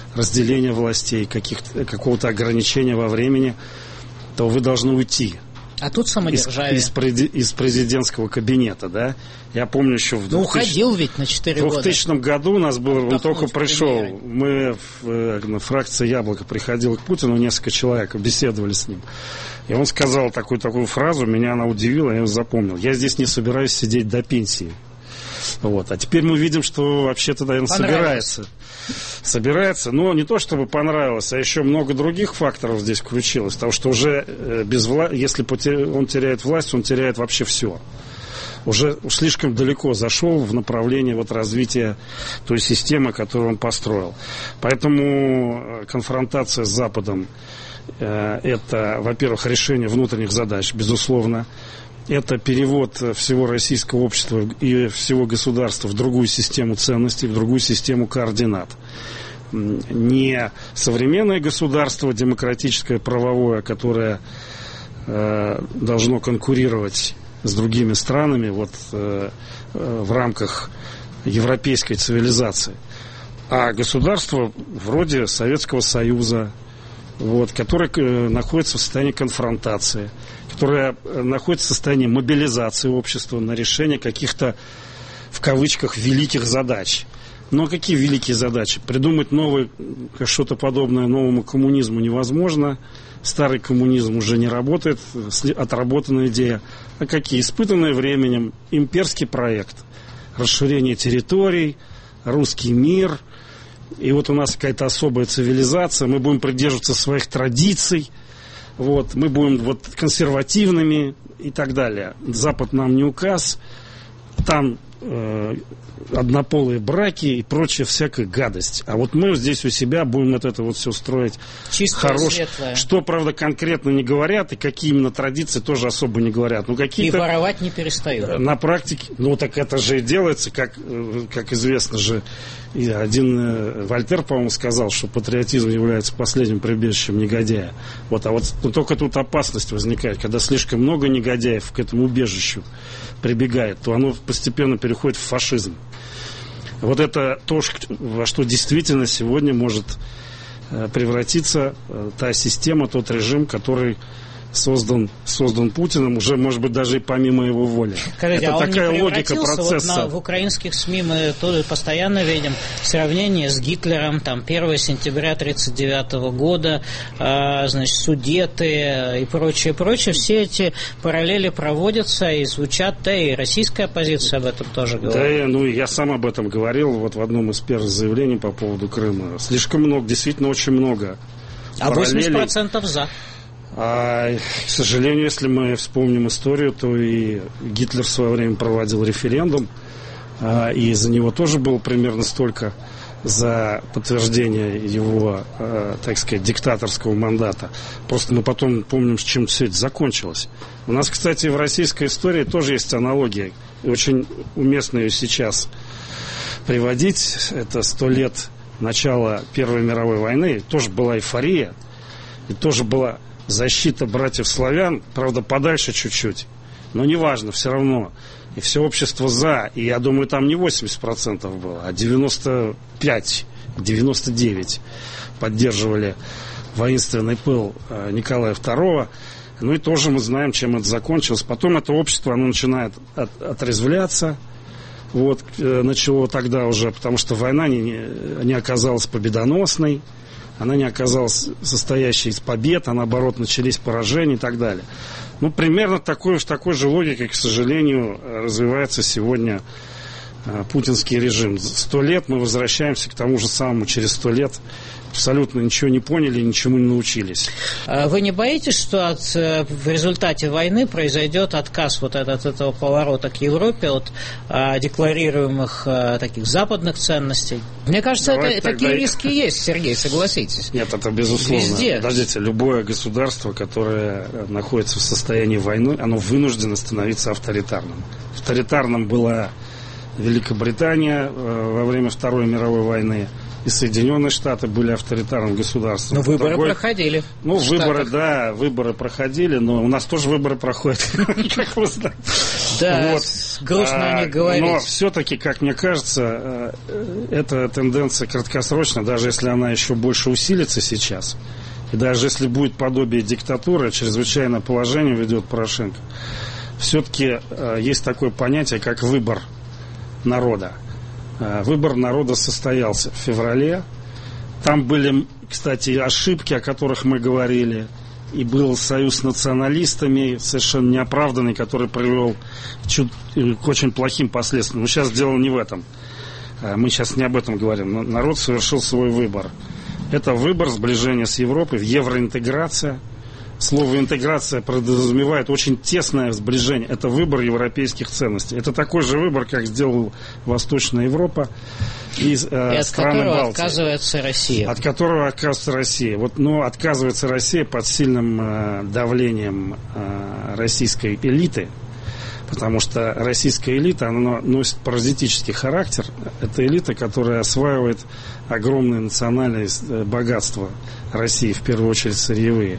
разделения властей, какого-то ограничения во времени, то вы должны уйти А тут самодержавие. Из президентского кабинета, да. Я помню еще в 2000... уходил ведь на 4 года. В 2000 году у нас был, он только пришел, мы, фракция «Яблоко» приходила к Путину, несколько человек, беседовали с ним. И он сказал такую фразу, меня она удивила, я ее запомнил. Я здесь не собираюсь сидеть до пенсии. Вот. А теперь мы видим, что вообще-то, наверное, собирается. Но не то, чтобы понравилось, а еще много других факторов здесь включилось. Потому что уже если он теряет власть, он теряет вообще все. Уже слишком далеко зашел в направлении развития той системы, которую он построил. Поэтому конфронтация с Западом это, во-первых, решение внутренних задач, безусловно. Это перевод всего российского общества и всего государства в другую систему ценностей, в другую систему координат. Не современное государство, демократическое, правовое, которое должно конкурировать с другими странами в рамках европейской цивилизации, а государство вроде Советского Союза, которое находится в состоянии конфронтации, которое находится в состоянии мобилизации общества на решение каких-то, в кавычках, великих задач. Но какие великие задачи? Придумать что-то подобное новому коммунизму невозможно. Старый коммунизм уже не работает, отработанная идея. А какие? Испытанные временем, имперский проект, расширение территорий, русский мир. И у нас какая-то особая цивилизация, мы будем придерживаться своих традиций, мы будем консервативными и так далее. Запад нам не указ, там однополые браки и прочая всякая гадость. А мы здесь у себя будем это все строить хорошее. Что, правда, конкретно не говорят, и какие именно традиции тоже особо не говорят. И воровать не перестают. На практике, так это же и делается, как известно же, и один Вольтер, по-моему, сказал, что патриотизм является последним прибежищем негодяя. Только тут опасность возникает, когда слишком много негодяев к этому убежищу прибегает, то оно постепенно переходит в фашизм. Это то, во что действительно сегодня может превратиться та система, тот режим, который создан Путиным, уже, может быть, даже и помимо его воли. Скажите, это такая логика процесса. В украинских СМИ мы тоже постоянно видим сравнение с Гитлером, 1 сентября 1939 года, Судеты и прочее. Все эти параллели проводятся и звучат, да и российская оппозиция об этом тоже говорит. Да, я сам об этом говорил в одном из первых заявлений по поводу Крыма. Слишком много, действительно очень много. А 80% за. К сожалению, если мы вспомним историю, то и Гитлер в свое время проводил референдум, и за него тоже было примерно столько за подтверждение его, так сказать, диктаторского мандата. Просто мы потом помним, чем все это закончилось. У нас, кстати, в российской истории тоже есть аналогия, и очень уместно ее сейчас приводить. Это 100 лет начала Первой мировой войны, тоже была эйфория, и тоже была защита братьев-славян, правда, подальше чуть-чуть, но неважно, все равно. И все общество за, и я думаю, там не 80% было, а 95-99% поддерживали воинственный пыл Николая II. И тоже мы знаем, чем это закончилось. Потом это общество, оно начинает отрезвляться. Начало тогда уже, потому что война не оказалась победоносной. Она не оказалась состоящей из побед, а наоборот начались поражения и так далее. Примерно в такой же логике, к сожалению, развивается сегодня путинский режим. 100 лет мы возвращаемся к тому же самому через 100 лет. Абсолютно ничего не поняли, ничему не научились. Вы не боитесь, что в результате войны произойдет отказ от этого поворота к Европе, от декларируемых таких западных ценностей? Мне кажется, такие риски есть, Сергей, согласитесь. Нет, это безусловно. Везде. Подождите, любое государство, которое находится в состоянии войны, оно вынуждено становиться авторитарным. Авторитарным была Великобритания во время Второй мировой войны. И Соединенные Штаты были авторитарным государством. Но выборы проходили. Выборы проходили, но у нас тоже выборы проходят, как вы знаете. Да, грустно о них говорить. Но все-таки, как мне кажется, эта тенденция краткосрочная, даже если она еще больше усилится сейчас. и даже если будет подобие диктатуры, чрезвычайное положение ведет Порошенко, все-таки есть такое понятие, как выбор народа. Выбор народа состоялся в феврале. Там были, кстати, ошибки, о которых мы говорили. И был союз с националистами, совершенно неоправданный, который привел к очень плохим последствиям. Но сейчас дело не в этом. Мы сейчас не об этом говорим. Но народ совершил свой выбор. Это выбор сближения с Европой, евроинтеграция. Слово «интеграция» подразумевает очень тесное сближение. Это выбор европейских ценностей. Это такой же выбор, как сделала Восточная Европа и страны Балтии. Отказывается Россия. От которого отказывается Россия. Но отказывается Россия под сильным давлением российской элиты. Потому что российская элита, она носит паразитический характер. Это элита, которая осваивает огромные национальные богатства России, в первую очередь сырьевые.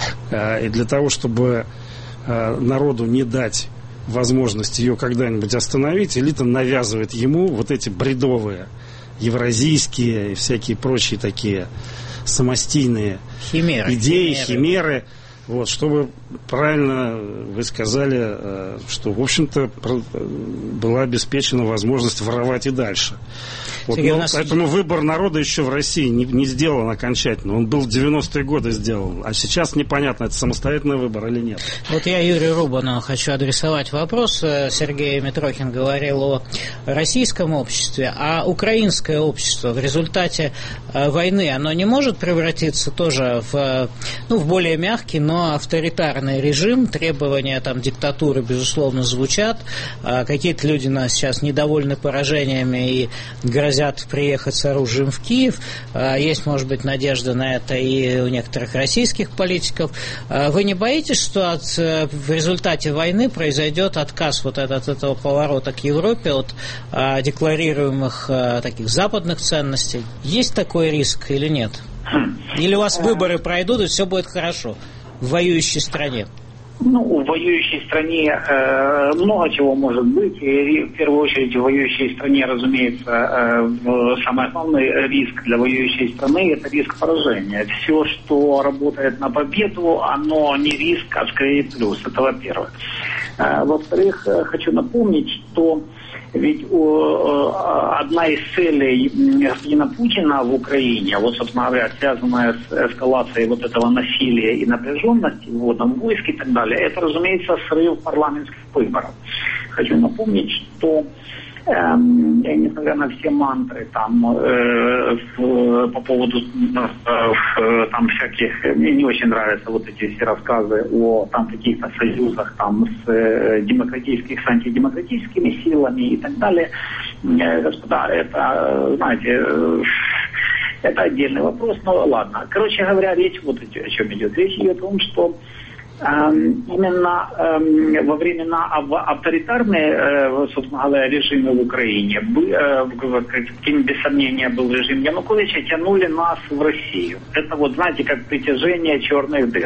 И для того, чтобы народу не дать возможность ее когда-нибудь остановить, элита навязывает ему вот эти бредовые, евразийские и всякие прочие такие самостийные идеи, химеры. Чтобы правильно вы сказали, что, в общем-то, была обеспечена возможность воровать и дальше. Поэтому выбор народа еще в России не сделан окончательно. Он был в 90-е годы сделан. А сейчас непонятно, это самостоятельный выбор или нет. Я Юрию Рубану хочу адресовать вопрос. Сергей Митрохин говорил о российском обществе, а украинское общество в результате войны, оно не может превратиться тоже в более мягкий, но авторитарный режим, требования диктатуры, безусловно, звучат. Какие-то люди нас сейчас недовольны поражениями и грозят приехать с оружием в Киев. Есть, может быть, надежда на это и у некоторых российских политиков. Вы не боитесь, что в результате войны произойдет отказ от этого поворота к Европе, от декларируемых таких западных ценностей? Есть такой риск или нет? Или у вас выборы пройдут и все будет хорошо в воюющей стране? В воюющей стране много чего может быть. И в первую очередь в воюющей стране, разумеется, самый основной риск для воюющей страны – это риск поражения. Все, что работает на победу, оно не риск, а скорее плюс. Это во-первых. Во-вторых, хочу напомнить, что ведь одна из целей господина Путина в Украине, собственно говоря, связанная с эскалацией этого насилия и напряженности, вводом войск и так далее, это, разумеется, срыв парламентских выборов. Хочу напомнить, что несмотря на все мантры по поводу всяких, мне не очень нравятся эти все рассказы о каких-то союзах с демократических, с антидемократическими силами и так далее. Господа, это, знаете, это отдельный вопрос, но ладно. Короче говоря, речь о чем идет. Речь идет о том, что именно во времена авторитарные, собственно говоря, режимы в Украине, каким без сомнения был режим Януковича, тянули нас в Россию. Это знаете, как притяжение черных дыр.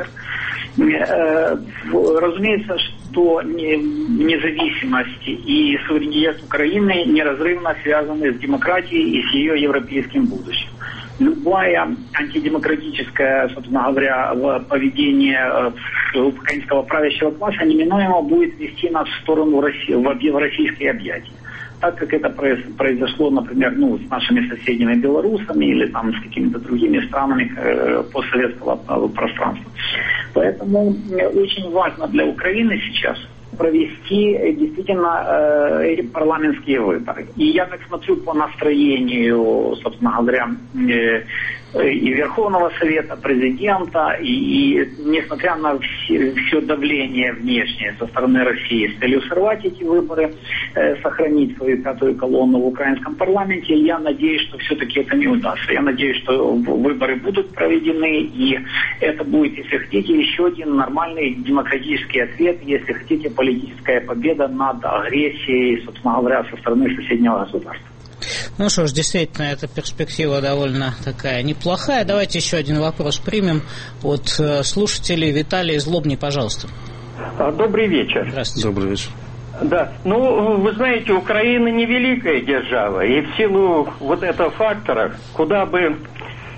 Разумеется, что независимость и суверенитет Украины неразрывно связаны с демократией и с ее европейским будущим. Любая антидемократическое, собственно говоря, поведение украинского правящего класса неминуемо будет вести нас в сторону России, в российские объятия. Так как это произошло, например, с нашими соседними белорусами или с какими-то другими странами постсоветского пространства. Поэтому очень важно для Украины сейчас провести действительно парламентские выборы. И я так смотрю по настроению, собственно говоря, и Верховного Совета, президента, и несмотря на все давление внешнее со стороны России с целью сорвать эти выборы, сохранить свою пятую колонну в украинском парламенте, я надеюсь, что все-таки это не удастся. Я надеюсь, что выборы будут проведены, и это будет, если хотите, еще один нормальный демократический ответ, если хотите, политическая победа над агрессией, собственно говоря, со стороны соседнего государства. Что ж, действительно, эта перспектива довольно такая неплохая. Давайте еще один вопрос примем от слушателей. Виталий Злобный, пожалуйста. Добрый вечер. Здравствуйте. Добрый вечер. Да, вы знаете, Украина не великая держава, и в силу этого фактора, куда бы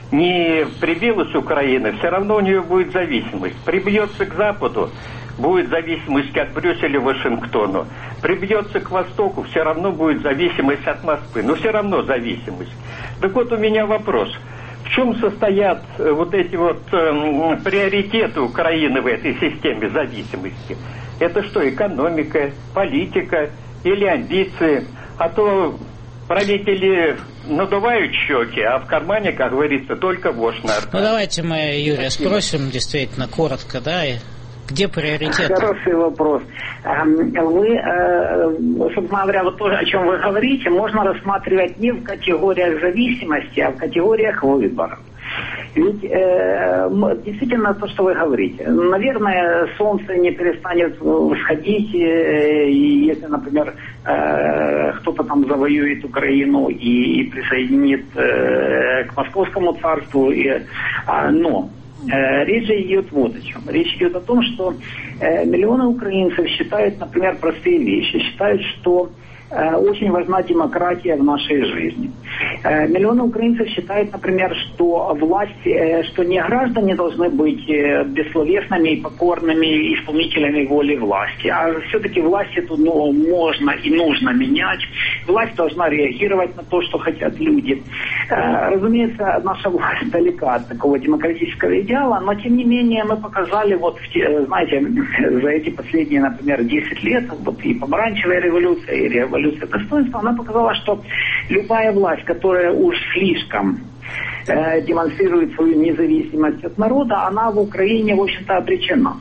не прибилась Украина, все равно у нее будет зависимость. Прибьется к Западу, будет зависимость от Брюсселя, Вашингтону. Прибьется к Востоку, все равно будет зависимость от Москвы. Но все равно зависимость. Так вот у меня вопрос. В чем состоят вот эти вот приоритеты Украины в этой системе зависимости? Это что, экономика, политика или амбиции? А то правители надувают щеки, а в кармане, как говорится, только вошь нарка. Ну, давайте мы Юрия спросим, действительно, коротко, да, где приоритеты? Хороший вопрос. Вы, собственно говоря, вот то, о чем вы говорите, можно рассматривать не в категориях зависимости, а в категориях выбора. Ведь действительно то, что вы говорите. Наверное, солнце не перестанет всходить, если, например, кто-то там завоюет Украину и присоединит к Московскому царству. Но речь же идет вот о чем. Речь идет о том, что миллионы украинцев считают, например, простые вещи. Считают, что очень важна демократия в нашей жизни. Миллионы украинцев считают, например, что власть, что не граждане должны быть бессловесными и покорными исполнителями воли власти, а все-таки власть эту можно и нужно менять. Власть должна реагировать на то, что хотят люди. Разумеется, наша власть далека от такого демократического идеала, но тем не менее мы показали, вот, знаете, за эти последние, например, 10 лет, вот и помаранчевая революция, и революция достоинства, она показала, что любая власть, которая уж слишком демонстрирует свою независимость от народа, она в Украине, в общем-то, обречена.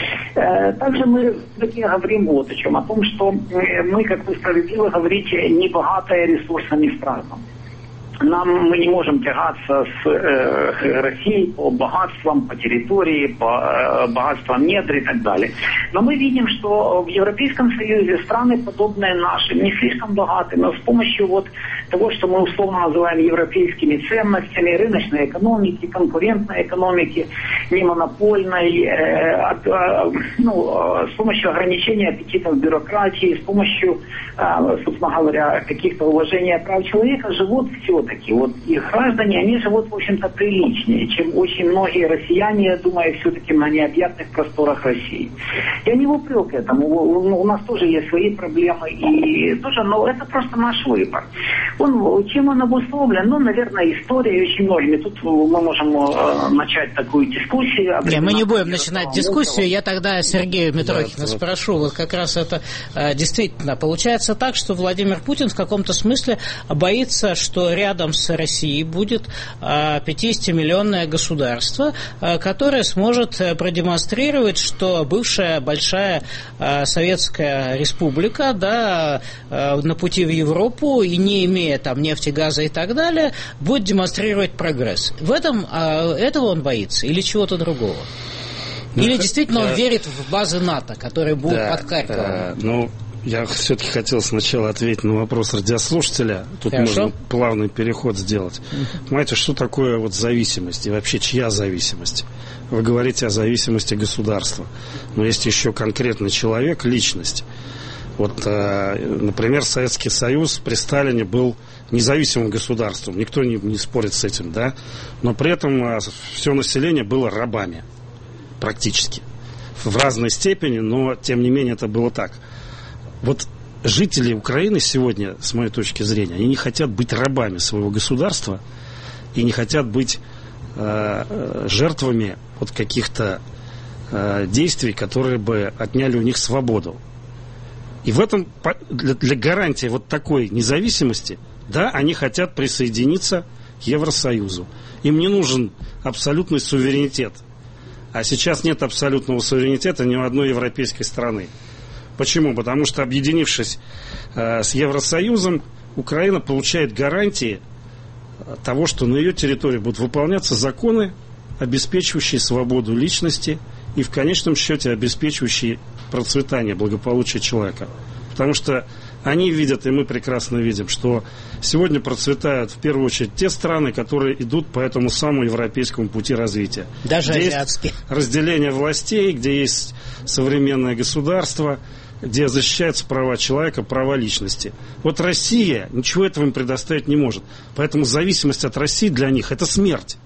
Также мы говорим вот о чем, о том, что мы, как вы справедливо говорите, не богатая ресурсами страна. Мы не можем тягаться с Россией по богатствам, по территории, по богатствам недр и так далее. Но мы видим, что в Европейском Союзе страны, подобные нашим, не слишком богаты, но с помощью вот того, что мы условно называем европейскими ценностями, рыночной экономики, конкурентной экономики, немонопольной, с помощью ограничения аппетитов бюрократии, с помощью, собственно говоря, каких-то уважения прав человека живут все-таки. Вот их граждане, они живут, в общем-то, приличнее, чем очень многие россияне, думая все-таки на необъятных просторах России. Я не в упрек этому. У нас тоже есть свои проблемы, и тоже, но это просто наш выбор. Чем он обусловлен? Наверное, история очень многими. Тут мы можем начать такую дискуссию. Не, мы не будем начинать дискуссию. Я тогда Сергея Митрохина спрошу. Вот как раз это действительно получается так, что Владимир Путин в каком-то смысле боится, что рядом с Россией будет 50-миллионное государство, которое сможет продемонстрировать, что бывшая большая Советская Республика, да, на пути в Европу и не имея там нефти, газа и так далее, будет демонстрировать прогресс. Этого он боится или чего-то другого? Или действительно он верит в базы НАТО, которые будут под Харьковом? Я все-таки хотел сначала ответить на вопрос радиослушателя. Тут можно плавный переход сделать. Понимаете, что такое вот зависимость? И вообще, чья зависимость? Вы говорите о зависимости государства. Но есть еще конкретный человек, личность. Вот, например, Советский Союз при Сталине был независимым государством. Никто не спорит с этим, да? Но при этом все население было рабами. Практически. В разной степени, но, тем не менее, это было так. Вот жители Украины сегодня, с моей точки зрения, они не хотят быть рабами своего государства и не хотят быть жертвами вот каких-то действий, которые бы отняли у них свободу. И в этом, для гарантии вот такой независимости, да, они хотят присоединиться к Евросоюзу. Им не нужен абсолютный суверенитет. А сейчас нет абсолютного суверенитета ни у одной европейской страны. Почему? Потому что, объединившись с Евросоюзом, Украина получает гарантии того, что на ее территории будут выполняться законы, обеспечивающие свободу личности и, в конечном счете, обеспечивающие процветание, благополучие человека. Потому что они видят, и мы прекрасно видим, что сегодня процветают в первую очередь те страны, которые идут по этому самому европейскому пути развития. Даже где азиатские. Есть разделение властей, где есть современное государство, где защищаются права человека, права личности. Вот Россия ничего этого им предоставить не может. Поэтому зависимость от России для них – это смерть.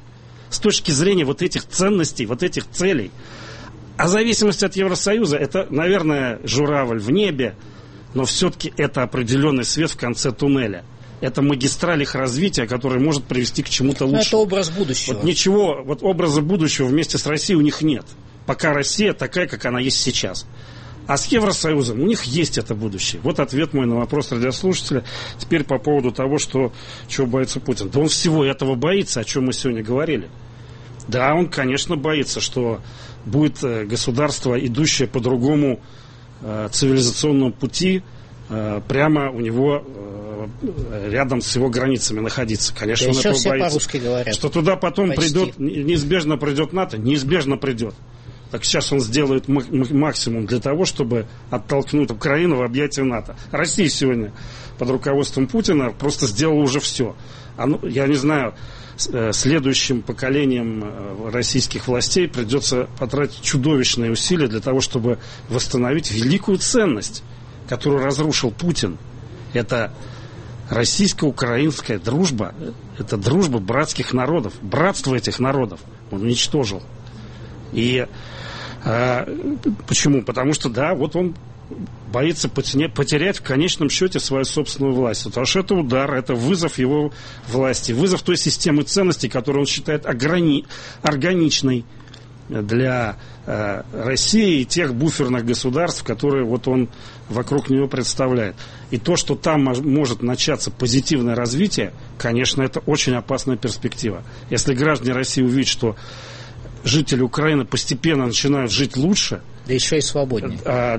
с точки зрения вот этих ценностей, вот этих целей. А зависимость от Евросоюза – это, наверное, журавль в небе, но все-таки это определенный свет в конце туннеля. Это магистраль их развития, который может привести к чему-то лучшему. Это образ будущего. Вот ничего, вот образа будущего вместе с Россией у них нет. Пока Россия такая, как она есть сейчас. А с Евросоюзом у них есть это будущее. Вот ответ мой на вопрос радиослушателя. Теперь по поводу того, чего боится Путин. Да он всего этого боится, о чем мы сегодня говорили. Да, он, конечно, боится, что будет государство, идущее по другому цивилизационному пути, прямо у него рядом с его границами находиться. Конечно, да он этого все боится. по-русски говорят. Что туда потом почти неизбежно придет НАТО, неизбежно придет. Так сейчас он сделает максимум для того, чтобы оттолкнуть Украину в объятия НАТО. Россия сегодня под руководством Путина просто сделала уже все. Я не знаю, следующим поколениям российских властей придется потратить чудовищные усилия для того, чтобы восстановить великую ценность, которую разрушил Путин. Это российско-украинская дружба. Это дружба братских народов. Братство этих народов он уничтожил. И почему? Потому что, да, вот он боится потерять в конечном счете свою собственную власть. Потому что это удар, это вызов его власти, вызов той системы ценностей, которую он считает органичной для России и тех буферных государств, которые вот он вокруг него представляет. И то, что там может начаться позитивное развитие, конечно, это очень опасная перспектива. Если граждане России увидят, что жители Украины постепенно начинают жить лучше. Да еще и свободнее.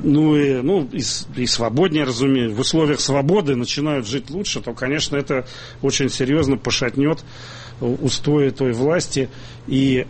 И свободнее, разумеется. В условиях свободы начинают жить лучше, то, конечно, это очень серьезно пошатнет устои той власти и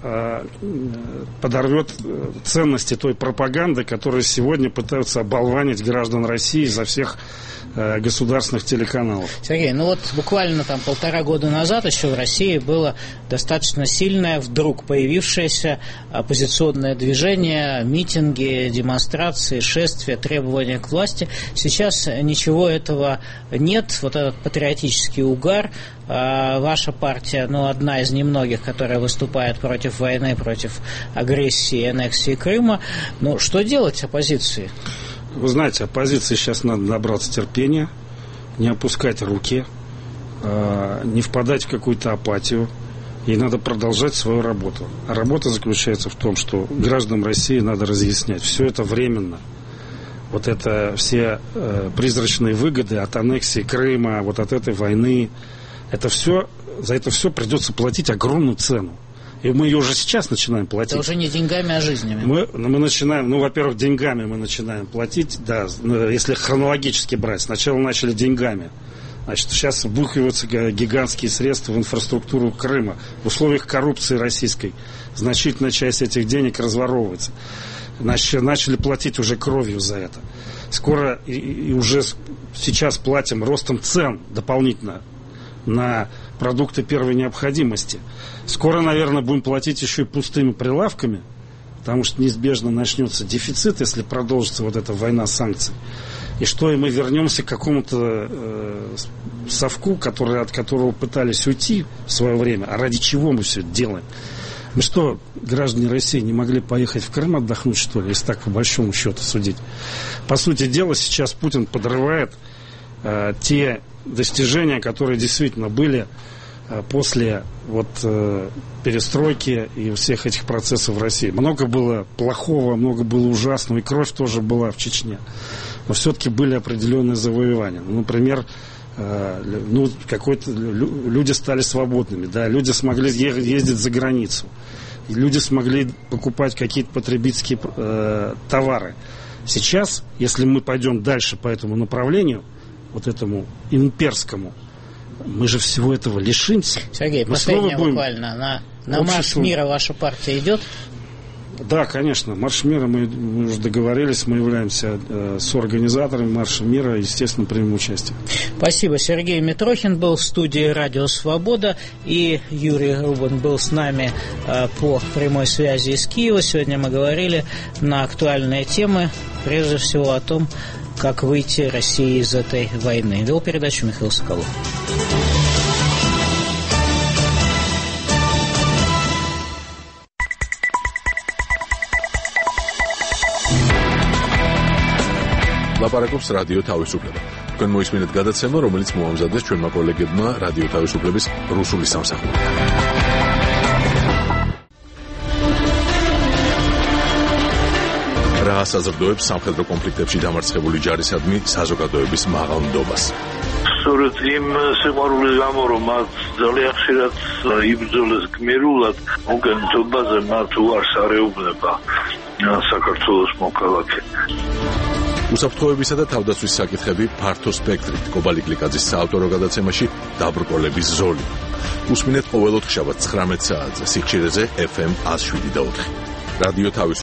подорвет ценности той пропаганды, которую сегодня пытаются оболванить граждан России изо всех государственных телеканалов. Сергей, буквально 1,5 года назад еще в России было достаточно сильное, вдруг появившееся оппозиционное движение, митинги, демонстрации, шествия, требования к власти. Сейчас ничего этого нет. Вот этот патриотический угар. Ваша партия, одна из немногих, которая выступает против войны, против агрессии и аннексии Крыма. Что делать оппозиции? Вы знаете, оппозиции сейчас надо набраться терпения, не опускать руки, не впадать в какую-то апатию. Ей надо продолжать свою работу. А работа заключается в том, что гражданам России надо разъяснять. Все это временно. Вот это все призрачные выгоды от аннексии Крыма, вот от этой войны, за это все придется платить огромную цену. И мы ее уже сейчас начинаем платить. Это уже не деньгами, а жизнями. Мы начинаем, во-первых, деньгами мы начинаем платить, да, если хронологически брать. Сначала начали деньгами. Значит, сейчас вбухиваются гигантские средства в инфраструктуру Крыма. В условиях коррупции российской значительная часть этих денег разворовывается. Начали платить уже кровью за это. Скоро и уже сейчас платим ростом цен дополнительно на продукты первой необходимости. Скоро, наверное, будем платить еще и пустыми прилавками, потому что неизбежно начнется дефицит, если продолжится вот эта война санкций. И мы вернемся к какому-то совку, от которого пытались уйти в свое время. А ради чего мы все это делаем? Мы что, граждане России, не могли поехать в Крым отдохнуть, что ли, если так по большому счету судить? По сути дела, сейчас Путин подрывает те достижения, которые действительно были после перестройки и всех этих процессов в России. Много было плохого, много было ужасного, и кровь тоже была в Чечне. Но все-таки были определенные завоевания. Например, люди стали свободными, да, люди смогли ездить за границу, люди смогли покупать какие-то потребительские товары. Сейчас, если мы пойдем дальше по этому направлению, вот этому имперскому, мы же всего этого лишимся. Сергей, последнее буквально. На марш мира ваша партия идет? Да, конечно. Марш мира, мы уже договорились, мы являемся соорганизаторами марша мира, естественно, примем участие. Спасибо. Сергей Митрохин был в студии «Радио Свобода», и Юрий Рубан был с нами по прямой связи из Киева. Сегодня мы говорили на актуальные темы, прежде всего о том, как выйти России из этой войны. Вел передачу Михаил Соколов. ლაპარაკობს რადიო თავისუფლება. თქვენ მოისმინეთ გადაცემა, რომელიც მოამზადეს ჩვენმა კოლეგებმა რადიო თავისუფლების რუსული სამსახურიდან. რა საზრდოებს სამხედრო კონფლიქტებში დამარცხებული ჯარისადმი საზოგადოების მაღალ ნდობას. სწორედ იმ სიყვარულის გამო, რომ მათ ძალიან ხშირად იბრძოლეს გმირულად, უკანონობაზე მათ უარს არეუბნება საქართველოს მოქალაქე. უსაფრთხოებისა და თავდაცვის საკითხები ფართო სპექტრით. კობალი გლიკაძის საავტორო გადაცემაში დაბრკოლების ზოლი. უსმინეთ ყოველ ოთხშაბათს 19 საათზე სიხშირეზე FM 107.4. რადიო თავისუფლება